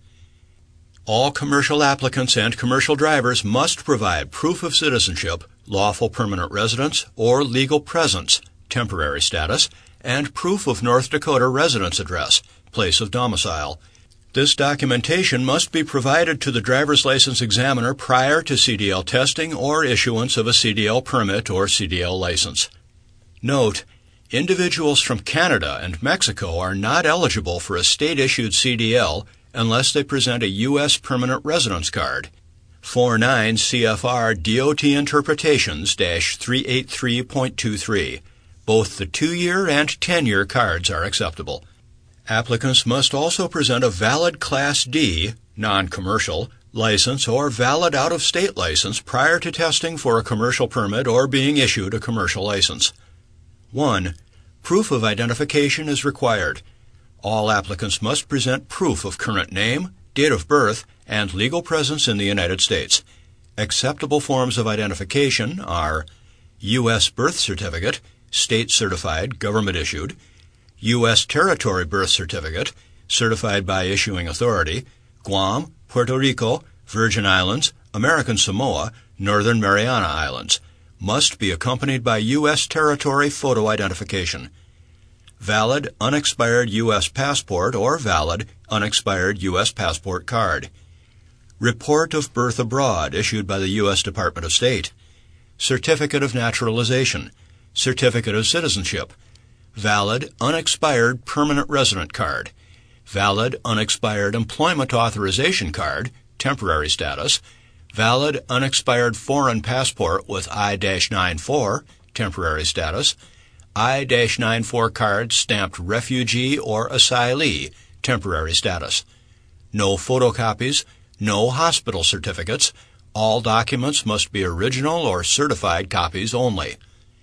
All commercial applicants and commercial drivers must provide proof of citizenship, lawful permanent residence, or legal presence, temporary status, and proof of North Dakota residence address, place of domicile. This documentation must be provided to the driver's license examiner prior to C D L testing or issuance of a C D L permit or C D L license. Note: individuals from Canada and Mexico are not eligible for a state-issued C D L unless they present a U S permanent residence card. forty-nine C F R D O T Interpretations three eighty-three point two three. Both the two-year and ten-year cards are acceptable. Applicants must also present a valid Class D, non-commercial, license or valid out-of-state license prior to testing for a commercial permit or being issued a commercial license. one. Proof of identification is required. All applicants must present proof of current name, date of birth, and legal presence in the United States. Acceptable forms of identification are U S birth certificate, state certified, government issued, U S territory birth certificate, certified by issuing authority, Guam, Puerto Rico, Virgin Islands, American Samoa, Northern Mariana Islands. Must be accompanied by U S territory photo identification. Valid, unexpired U S passport or valid, unexpired U S passport card. Report of birth abroad issued by the U S Department of State. Certificate of naturalization. Certificate of citizenship. Valid, unexpired permanent resident card. Valid, unexpired employment authorization card, temporary status. Valid, unexpired foreign passport with I ninety-four, temporary status. I ninety-four card stamped refugee or asylee, temporary status. No photocopies, no hospital certificates. All documents must be original or certified copies only.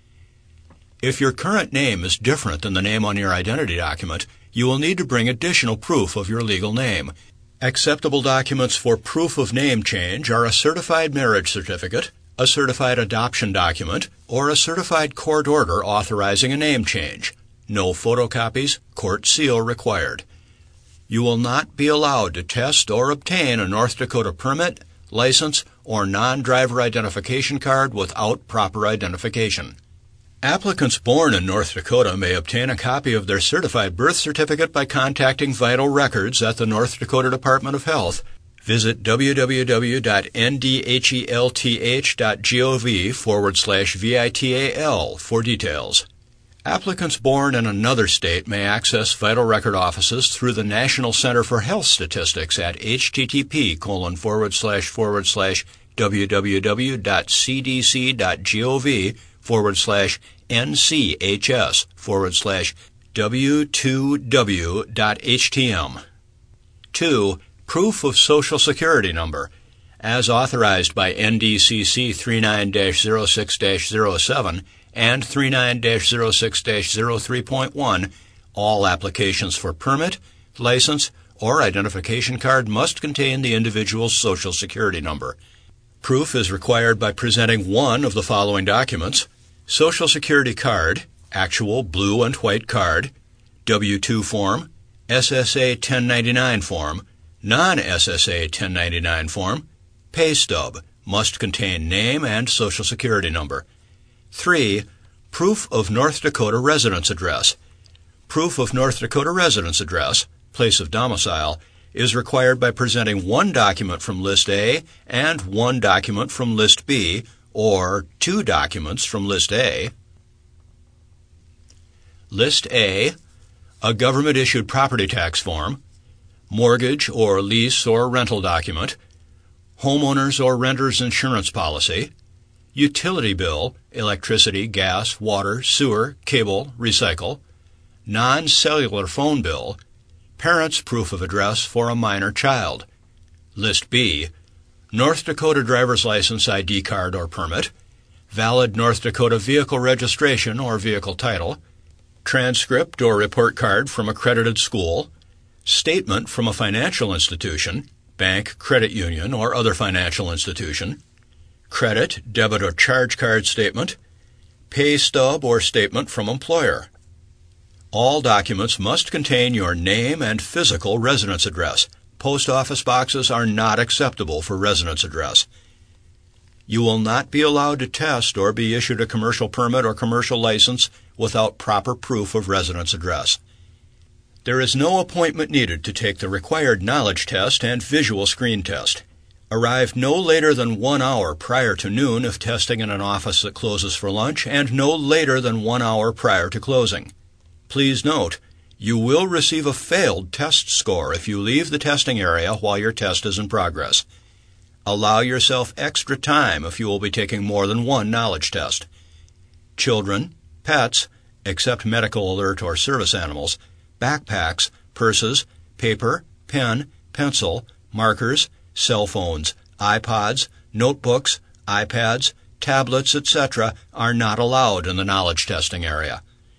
If your current name is different than the name on your identity document, you will need to bring additional proof of your legal name. Acceptable documents for proof of name change are a certified marriage certificate, a certified adoption document, or a certified court order authorizing a name change. No photocopies, court seal required. You will not be allowed to test or obtain a North Dakota permit, license, or non-driver identification card without proper identification. Applicants born in North Dakota may obtain a copy of their certified birth certificate by contacting Vital Records at the North Dakota Department of Health. Visit www.ndhelth.gov forward slash VITAL for details. Applicants born in another state may access Vital Record offices through the National Center for Health Statistics at http colon forward slash forward slash www.cdc.gov forward slash nchs forward slash w2w.htm. two. Proof of Social Security number. As authorized by N D C C thirty-nine dash oh six dash oh seven and thirty-nine dash oh six dash oh three point one, all applications for permit, license, or identification card must contain the individual's Social Security number. Proof is required by presenting one of the following documents: Social Security card, actual blue and white card, W two form, S S A ten ninety-nine form, non-S S A ten ninety-nine form, pay stub, must contain name and Social Security number. three. Proof of North Dakota residence address. Proof of North Dakota residence address, place of domicile, is required by presenting one document from List A and one document from List B, or two documents from List A. List A, a government-issued property tax form, mortgage or lease or rental document, homeowners or renters insurance policy, utility bill, electricity, gas, water, sewer, cable, recycle, non-cellular phone bill, parent's proof of address for a minor child. List B, North Dakota driver's license, I D card or permit, valid North Dakota vehicle registration or vehicle title, transcript or report card from accredited school, statement from a financial institution, bank, credit union, or other financial institution, credit, debit, or charge card statement, pay stub or statement from employer. All documents must contain your name and physical residence address. Post office boxes are not acceptable for residence address. You will not be allowed to test or be issued a commercial permit or commercial license without proper proof of residence address. There is no appointment needed to take the required knowledge test and visual screen test. Arrive no later than one hour prior to noon if testing in an office that closes for lunch, and no later than one hour prior to closing. Please note, you will receive a failed test score if you leave the testing area while your test is in progress. Allow yourself extra time if you will be taking more than one knowledge test. Children, pets, except medical alert or service animals, backpacks, purses, paper, pen, pencil, markers, cell phones, iPods, notebooks, iPads, tablets, et cetera are not allowed in the knowledge testing area.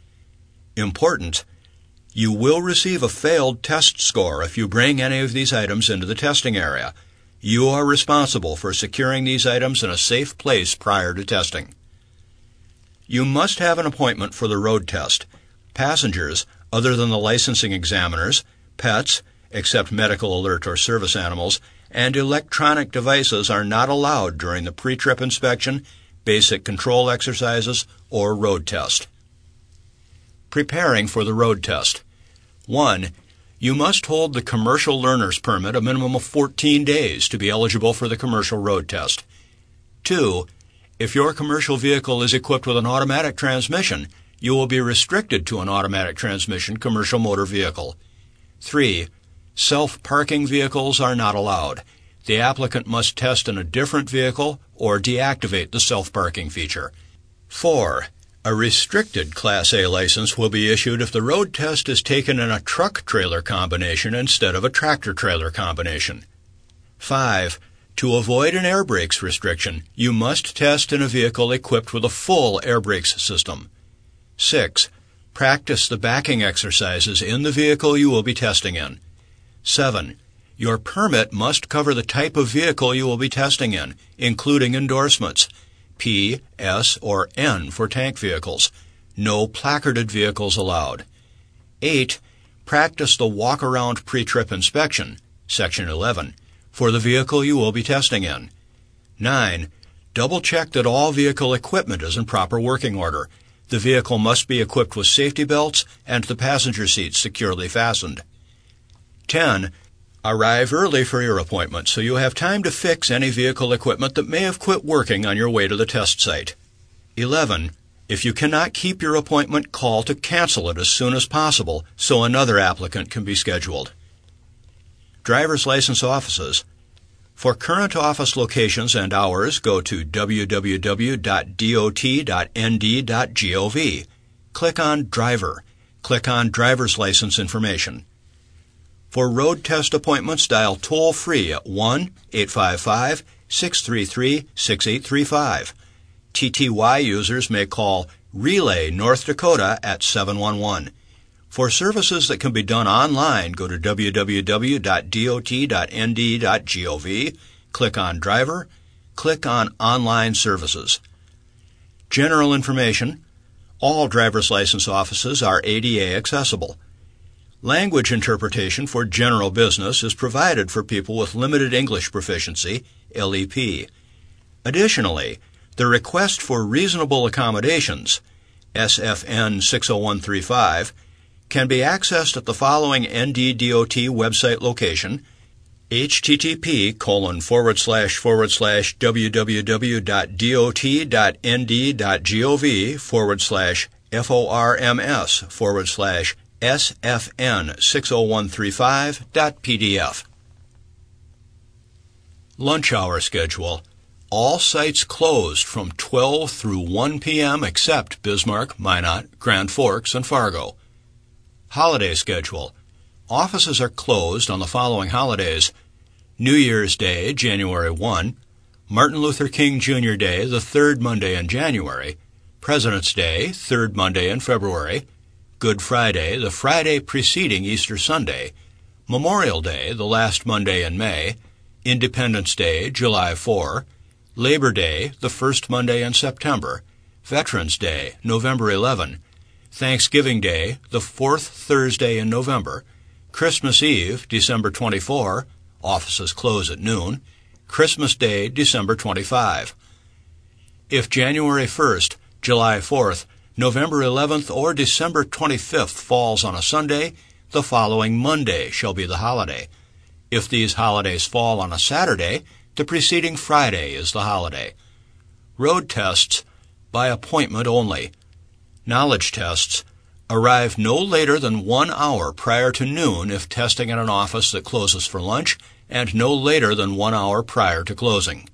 Important: you will receive a failed test score if you bring any of these items into the testing area. You are responsible for securing these items in a safe place prior to testing. You must have an appointment for the road test. Passengers, other than the licensing examiners, pets, except medical alert or service animals, and electronic devices are not allowed during the pre-trip inspection, basic control exercises, or road test. Preparing for the road test. one. You must hold the commercial learner's permit a minimum of fourteen days to be eligible for the commercial road test. two. If your commercial vehicle is equipped with an automatic transmission, you will be restricted to an automatic transmission commercial motor vehicle. three. Self-parking vehicles are not allowed. The applicant must test in a different vehicle or deactivate the self-parking feature. four. A restricted Class A license will be issued if the road test is taken in a truck-trailer combination instead of a tractor-trailer combination. five. To avoid an air brakes restriction, you must test in a vehicle equipped with a full air brakes system. six. Practice the backing exercises in the vehicle you will be testing in. seven. Your permit must cover the type of vehicle you will be testing in, including endorsements, P, S, or N for tank vehicles. No placarded vehicles allowed. eight. Practice the walk-around pre-trip inspection, Section eleven, for the vehicle you will be testing in. nine. Double-check that all vehicle equipment is in proper working order. The vehicle must be equipped with safety belts and the passenger seats securely fastened. ten. Arrive early for your appointment so you have time to fix any vehicle equipment that may have quit working on your way to the test site. eleven. If you cannot keep your appointment, call to cancel it as soon as possible so another applicant can be scheduled. Driver's license offices. For current office locations and hours, go to w w w dot d o t dot n d dot gov. Click on Driver. Click on Driver's License Information. For road test appointments, dial toll-free at one eight five five, six three three, six eight three five. T T Y users may call Relay North Dakota at seven one one. For services that can be done online, go to w w w dot d o t dot n d dot gov, click on Driver, click on Online Services. General information. All driver's license offices are A D A accessible. Language interpretation for general business is provided for people with limited English proficiency, L E P. Additionally, the request for reasonable accommodations, S F N six oh one three five, can be accessed at the following N D D O T website location, http colon forward slash forward slash www.dot.nd.gov forward slash forms forward slash sfn six oh one three five dot pdf. Lunch hour schedule. All sites closed from twelve through one p.m. except Bismarck, Minot, Grand Forks, and Fargo. Holiday schedule. Offices are closed on the following holidays: New Year's Day, January first, Martin Luther King Junior Day, the third Monday in January, President's Day, third Monday in February, Good Friday, the Friday preceding Easter Sunday, Memorial Day, the last Monday in May, Independence Day, July fourth, Labor Day, the first Monday in September, Veterans Day, November eleventh, Thanksgiving Day, the fourth Thursday in November, Christmas Eve, December twenty-fourth, offices close at noon, Christmas Day, December twenty-fifth. If January first, July fourth, November eleventh, or December twenty-fifth falls on a Sunday, the following Monday shall be the holiday. If these holidays fall on a Saturday, the preceding Friday is the holiday. Road tests, by appointment only. Knowledge tests, arrive no later than one hour prior to noon if testing at an office that closes for lunch, and no later than one hour prior to closing.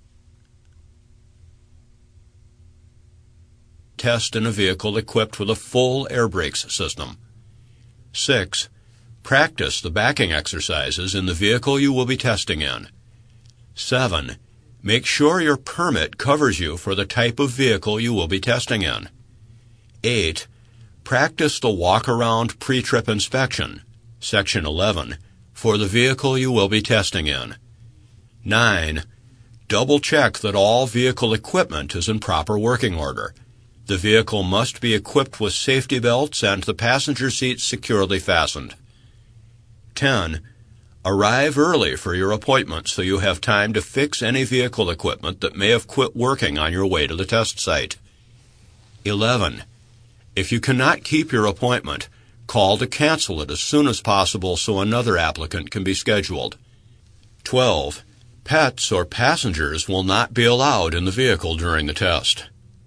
Test in a vehicle equipped with a full air brakes system. six. Practice the backing exercises in the vehicle you will be testing in. seven. Make sure your permit covers you for the type of vehicle you will be testing in. eight. Practice the walk-around pre-trip inspection, Section eleven, for the vehicle you will be testing in. nine. Double-check that all vehicle equipment is in proper working order. The vehicle must be equipped with safety belts and the passenger seats securely fastened. ten. Arrive early for your appointment so you have time to fix any vehicle equipment that may have quit working on your way to the test site. eleven. If you cannot keep your appointment, call to cancel it as soon as possible so another applicant can be scheduled. twelve. Pets or passengers will not be allowed in the vehicle during the test.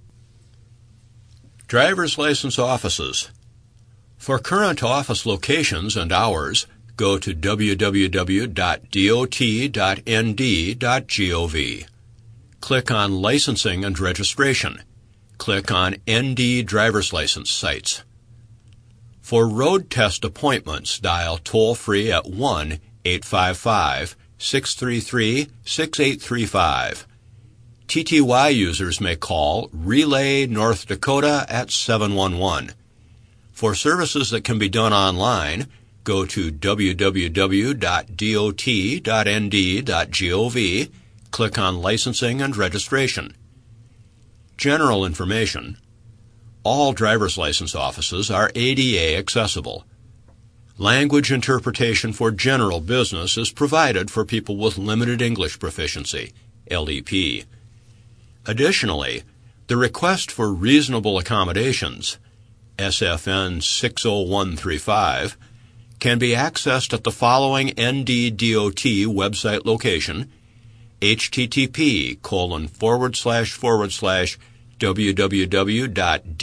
Driver's license offices. For current office locations and hours, go to w w w dot d o t dot n d dot gov. Click on Licensing and Registration. Click on N D Driver's License Sites. For road test appointments, dial toll-free at one eight five five, six three three, six eight three five. T T Y users may call Relay North Dakota at seven one one. For services that can be done online, go to w w w dot d o t dot n d dot gov, click on Licensing and Registration. General information. All driver's license offices are A D A accessible. Language interpretation for general business is provided for people with limited English proficiency, L E P. Additionally, the request for reasonable accommodations, S F N six oh one three five, can be accessed at the following N D D O T website location, http colon forward slash forward slash www dot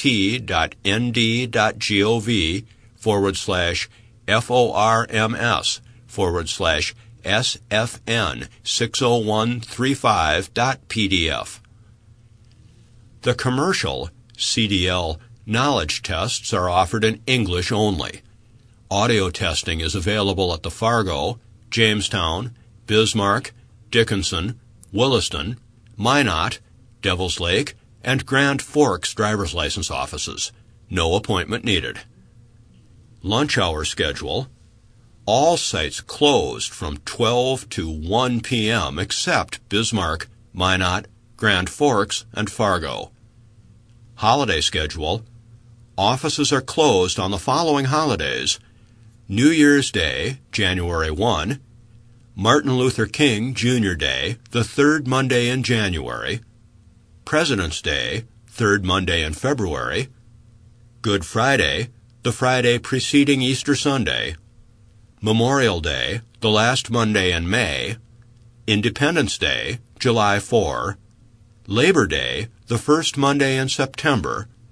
dot.nd.gov forward slash forms forward slash sfn six oh one three five dot pdf. The commercial C D L knowledge tests are offered in English only. Audio testing is available at the Fargo, Jamestown, Bismarck, Dickinson, Williston, Minot, Devils Lake, and Grand Forks driver's license offices. No appointment needed. Lunch hour schedule. All sites closed from twelve to one p.m. except Bismarck, Minot, Grand Forks, and Fargo. Holiday schedule. Offices are closed on the following holidays: New Year's Day, January first, Martin Luther King Junior Day, the third Monday in January, President's Day, third Monday in February, Good Friday, the Friday preceding Easter Sunday, Memorial Day, the last Monday in May, Independence Day, July fourth, Labor Day, the first Monday in September,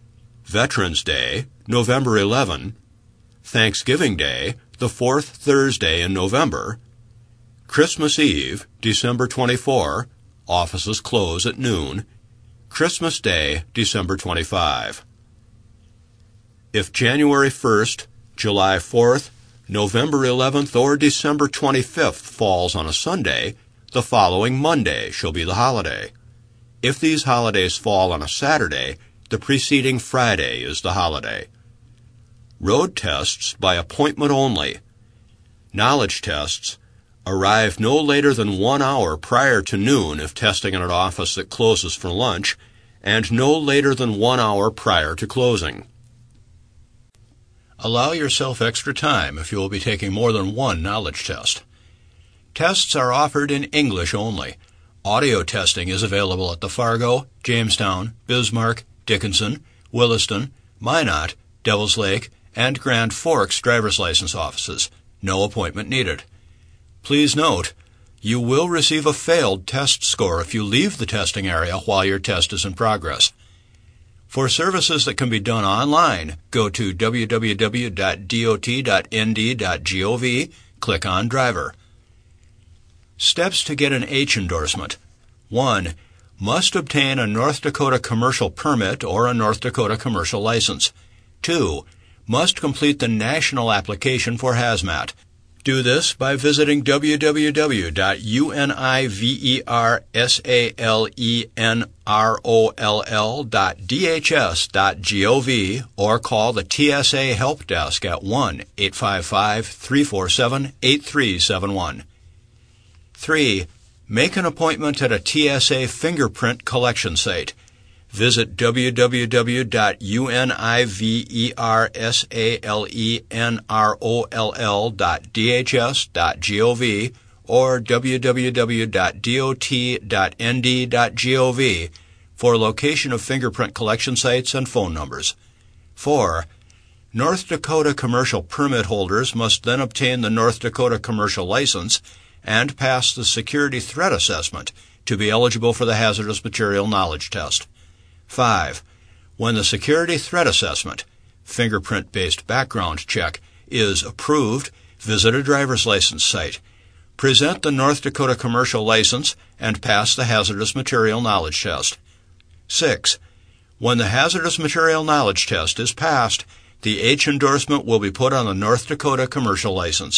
Veterans Day, November eleventh, Thanksgiving Day, the fourth Thursday in November, Christmas Eve, December twenty-fourth, offices close at noon, Christmas Day, December twenty-fifth. If January first, July fourth, November eleventh, or December twenty-fifth falls on a Sunday, the following Monday shall be the holiday. If these holidays fall on a Saturday, the preceding Friday is the holiday. Road tests by appointment only. Knowledge tests arrive no later than one hour prior to noon if testing in an office that closes for lunch, and no later than one hour prior to closing. Allow yourself extra time if you will be taking more than one knowledge test. Tests are offered in English only. Audio testing is available at the Fargo, Jamestown, Bismarck, Dickinson, Williston, Minot, Devils Lake, and Grand Forks driver's license offices. No appointment needed. Please note, you will receive a failed test score if you leave the testing area while your test is in progress. For services that can be done online, go to w w w dot d o t dot n d dot gov, click on Driver. Steps to get an H endorsement. one. Must obtain a North Dakota commercial permit or a North Dakota commercial license. two. Must complete the national application for hazmat. Do this by visiting w w w dot universallenroll dot d h s dot gov or call the T S A Help Desk at one eight five five, three four seven, eight three seven one. three. Make an appointment at a T S A fingerprint collection site. Visit w w w dot universallenroll dot d h s dot gov or w w w dot d o t dot n d dot gov for location of fingerprint collection sites and phone numbers. four. North Dakota commercial permit holders must then obtain the North Dakota commercial license and pass the security threat assessment to be eligible for the hazardous material knowledge test. five. When the security threat assessment, fingerprint-based background check, is approved, visit a driver's license site. Present the North Dakota commercial license and pass the hazardous material knowledge test. six. When the hazardous material knowledge test is passed, the H endorsement will be put on the North Dakota commercial license.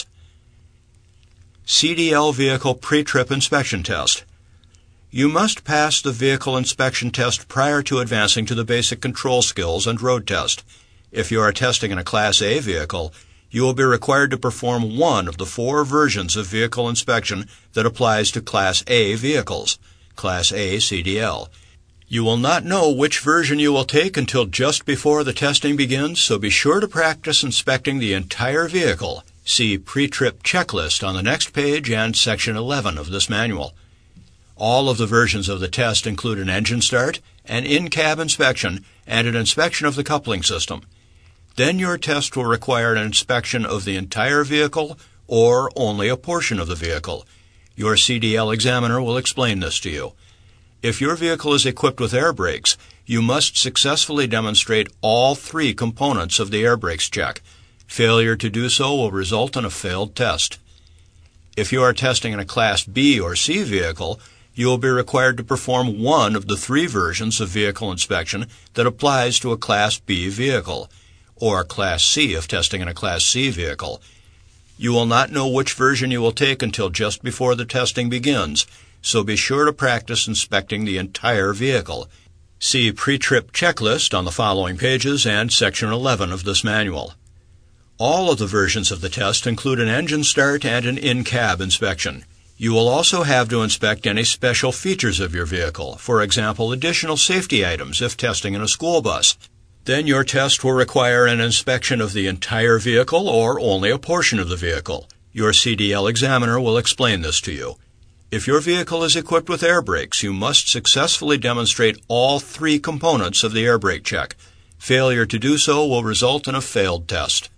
C D L Vehicle Pre-Trip Inspection Test. You must pass the vehicle inspection test prior to advancing to the basic control skills and road test. If you are testing in a Class A vehicle, you will be required to perform one of the four versions of vehicle inspection that applies to Class A vehicles, Class A C D L. You will not know which version you will take until just before the testing begins, so be sure to practice inspecting the entire vehicle. See Pre-Trip Checklist on the next page and Section eleven of this manual. All of the versions of the test include an engine start, an in-cab inspection, and an inspection of the coupling system. Then your test will require an inspection of the entire vehicle or only a portion of the vehicle. Your C D L examiner will explain this to you. If your vehicle is equipped with air brakes, you must successfully demonstrate all three components of the air brakes check. Failure to do so will result in a failed test. If you are testing in a Class B or C vehicle, you will be required to perform one of the three versions of vehicle inspection that applies to a Class B vehicle, or Class C if testing in a Class C vehicle. You will not know which version you will take until just before the testing begins, so be sure to practice inspecting the entire vehicle. See Pre-Trip Checklist on the following pages and Section eleven of this manual. All of the versions of the test include an engine start and an in-cab inspection. You will also have to inspect any special features of your vehicle, for example, additional safety items if testing in a school bus. Then your test will require an inspection of the entire vehicle or only a portion of the vehicle. Your C D L examiner will explain this to you. If your vehicle is equipped with air brakes, you must successfully demonstrate all three components of the air brake check. Failure to do so will result in a failed test.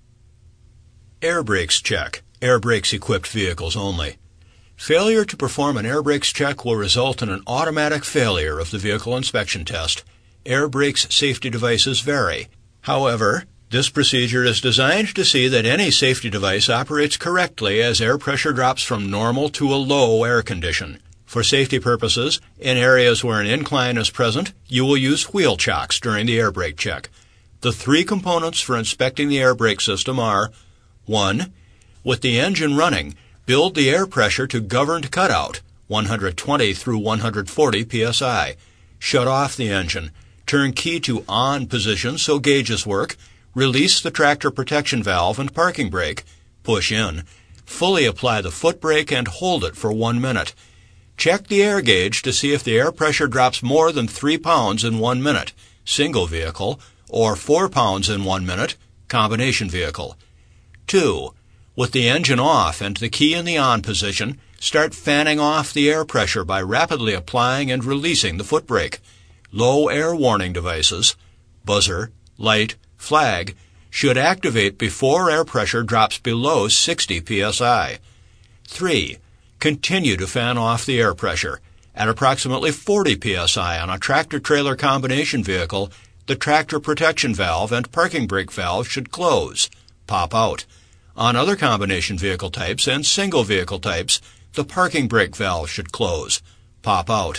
Air brakes check. Air brakes equipped vehicles only. Failure to perform an air brakes check will result in an automatic failure of the vehicle inspection test. air brakes safety devices vary. However, this procedure is designed to see that any safety device operates correctly as air pressure drops from normal to a low air condition. For safety purposes, in areas where an incline is present, you will use wheel chocks during the air brake check. The three components for inspecting the air brake system are: one. With the engine running, build the air pressure to governed cutout, one hundred twenty through one hundred forty P S I. Shut off the engine. Turn key to on position so gauges work. Release the tractor protection valve and parking brake. Push in. Fully apply the foot brake and hold it for one minute. Check the air gauge to see if the air pressure drops more than three pounds in one minute, single vehicle, or four pounds in one minute, combination vehicle. two. With the engine off and the key in the on position, start fanning off the air pressure by rapidly applying and releasing the foot brake. Low air warning devices, buzzer, light, flag, should activate before air pressure drops below sixty P S I. three. Continue to fan off the air pressure. At approximately forty P S I on a tractor-trailer combination vehicle, the tractor protection valve and parking brake valve should close, pop out. On other combination vehicle types and single vehicle types, the parking brake valve should close, pop out.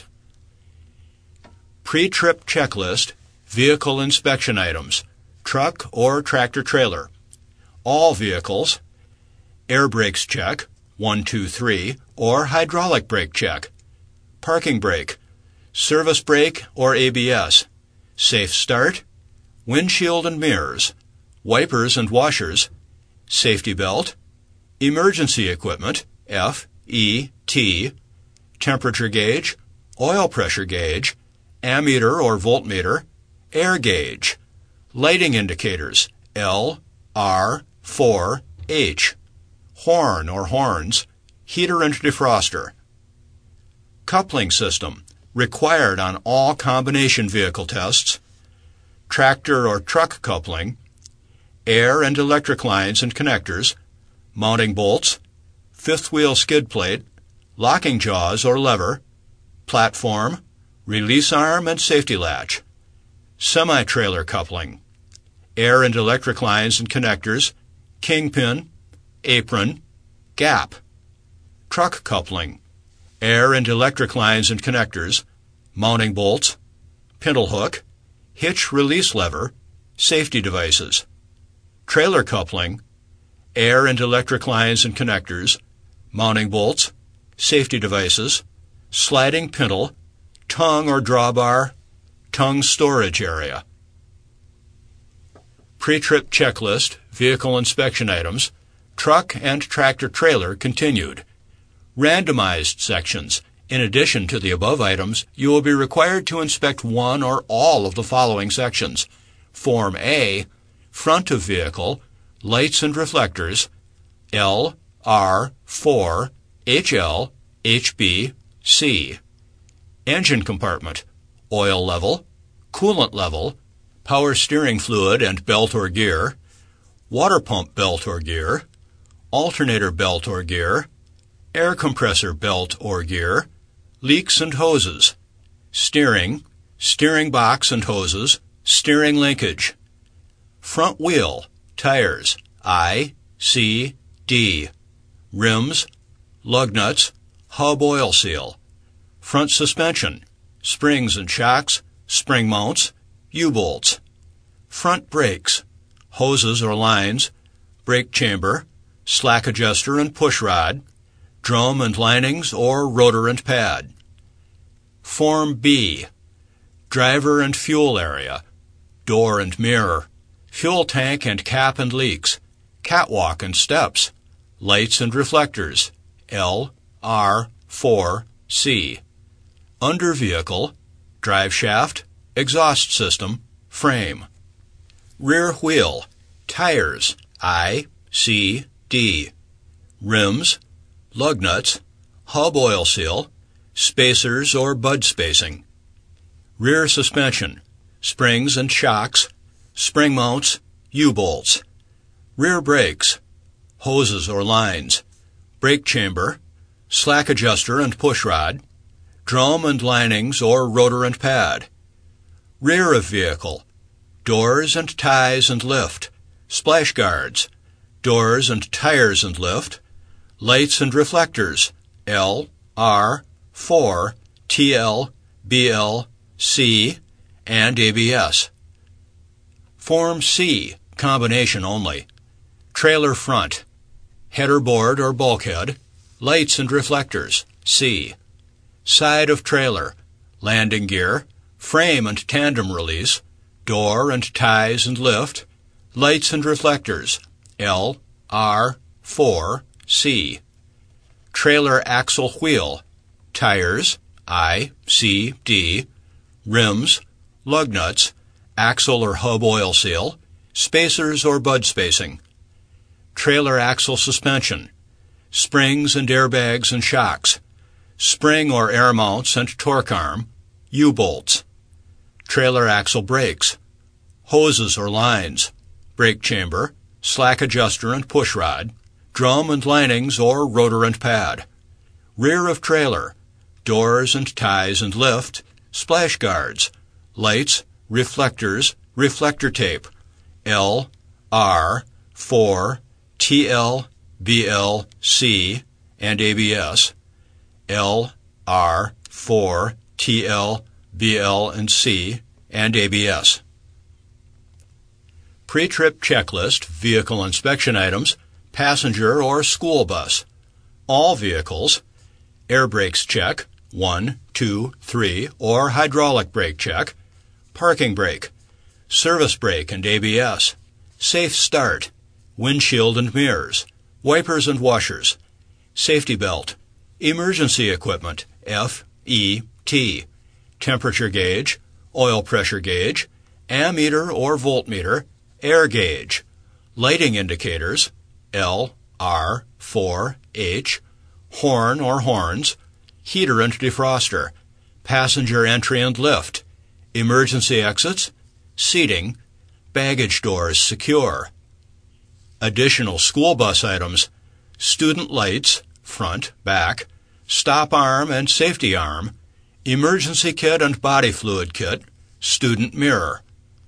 Pre-trip checklist, vehicle inspection items, truck or tractor-trailer. All vehicles, air brakes check, one, two, three, or hydraulic brake check. Parking brake, service brake or A B S. Safe start, windshield and mirrors, wipers and washers, safety belt, emergency equipment, F, E, T, temperature gauge, oil pressure gauge, ammeter or voltmeter, air gauge, lighting indicators, L, R, four, H, horn or horns, heater and defroster. Coupling system, required on all combination vehicle tests, tractor or truck coupling, air and electric lines and connectors, mounting bolts, fifth wheel skid plate, locking jaws or lever, platform, release arm and safety latch. Semi-trailer coupling, air and electric lines and connectors, kingpin, apron, gap. Truck coupling, air and electric lines and connectors, mounting bolts, pintle hook, hitch release lever, safety devices. Trailer coupling, air and electric lines and connectors, mounting bolts, safety devices, sliding pintle, tongue or drawbar, tongue storage area. Pre-trip checklist, vehicle inspection items, truck and tractor-trailer continued. Randomized sections. In addition to the above items, you will be required to inspect one or all of the following sections. Form A, front of vehicle, lights and reflectors, L, R, four, H L, H B, C. Engine compartment, oil level, coolant level, power steering fluid and belt or gear, water pump belt or gear, alternator belt or gear, air compressor belt or gear, leaks and hoses, steering, steering box and hoses, steering linkage, front wheel, tires, I, C, D, rims, lug nuts, hub oil seal, front suspension, springs and shocks, spring mounts, U-bolts, front brakes, hoses or lines, brake chamber, slack adjuster and push rod, drum and linings or rotor and pad. Form B, driver and fuel area, door and mirror, fuel tank and cap and leaks, catwalk and steps, lights and reflectors, L, R, four, C. Under vehicle, drive shaft, exhaust system, frame. Rear wheel, tires, I, C, D. Rims, lug nuts, hub oil seal, spacers or bud spacing. Rear suspension, springs and shocks, spring mounts, U-bolts. Rear brakes, hoses or lines, brake chamber, slack adjuster and push rod, drum and linings or rotor and pad. Rear of vehicle, doors and ties and lift, splash guards, doors and tires and lift, lights and reflectors, L, R, four, T L, B L, C, and A B S. Form C, combination only. Trailer front, header board or bulkhead, lights and reflectors, C. Side of trailer, landing gear, frame and tandem release, door and ties and lift, lights and reflectors, L, R, four, C. Trailer axle wheel, tires, I, C, D, rims, lug nuts, axle or hub oil seal, spacers or bud spacing. Trailer axle suspension, springs and airbags and shocks, spring or air mounts and torque arm, U-bolts. Trailer axle brakes, hoses or lines, brake chamber, slack adjuster and push rod, drum and linings or rotor and pad. Rear of trailer, doors and ties and lift, splash guards, lights, reflectors, reflector tape, L, R, four, T L, B L, C, and A B S, L, R, four, T L, B L, and C, and A B S. Pre-trip checklist, vehicle inspection items, passenger or school bus. All vehicles, air brakes check, one, two, three, or hydraulic brake check, parking brake, service brake and A B S, safe start, windshield and mirrors, wipers and washers, safety belt, emergency equipment, F, E, T, temperature gauge, oil pressure gauge, ammeter or voltmeter, air gauge, lighting indicators, L, R, four, H, horn or horns, heater and defroster, passenger entry and lift, emergency exits, seating, baggage doors secure. Additional school bus items, student lights, front, back, stop arm and safety arm, emergency kit and body fluid kit, student mirror.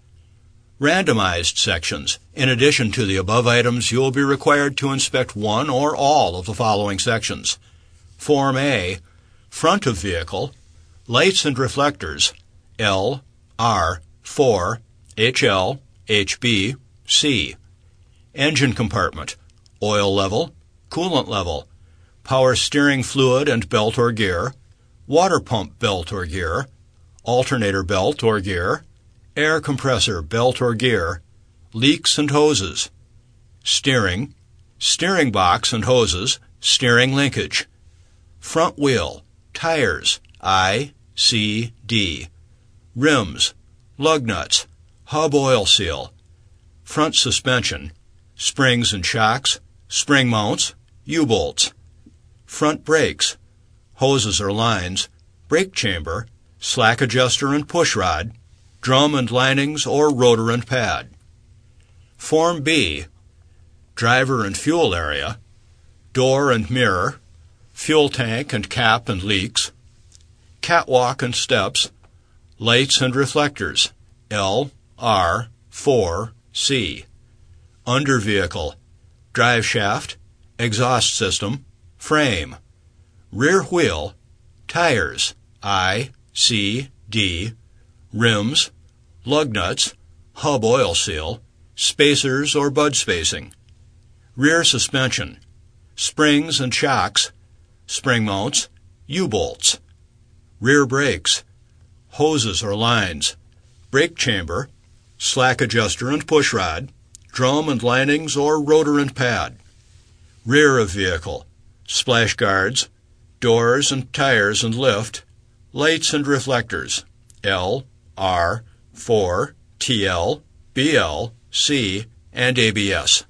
Randomized sections. In addition to the above items, you will be required to inspect one or all of the following sections. Form A, front of vehicle, lights and reflectors, L, R, four, H L, H B, C. Engine compartment, oil level, coolant level, power steering fluid and belt or gear, water pump belt or gear, alternator belt or gear, air compressor belt or gear, leaks and hoses, steering, steering box and hoses, steering linkage, front wheel, tires, I, C, D, rims, lug nuts, hub oil seal, front suspension, springs and shocks, spring mounts, U-bolts, front brakes, hoses or lines, brake chamber, slack adjuster and push rod, drum and linings or rotor and pad. Form B, driver and fuel area, door and mirror, fuel tank and cap and leaks, catwalk and steps, lights and reflectors, L, R, four, C. Under vehicle, drive shaft, exhaust system, frame, rear wheel, tires, I, C, D, rims, lug nuts, hub oil seal, spacers or bud spacing, rear suspension, springs and shocks, spring mounts, U-bolts, rear brakes, hoses or lines, brake chamber, slack adjuster and push rod, drum and linings or rotor and pad, rear of vehicle, splash guards, doors and tires and lift, lights and reflectors, L, R, four, T L, B L, C, and A B S.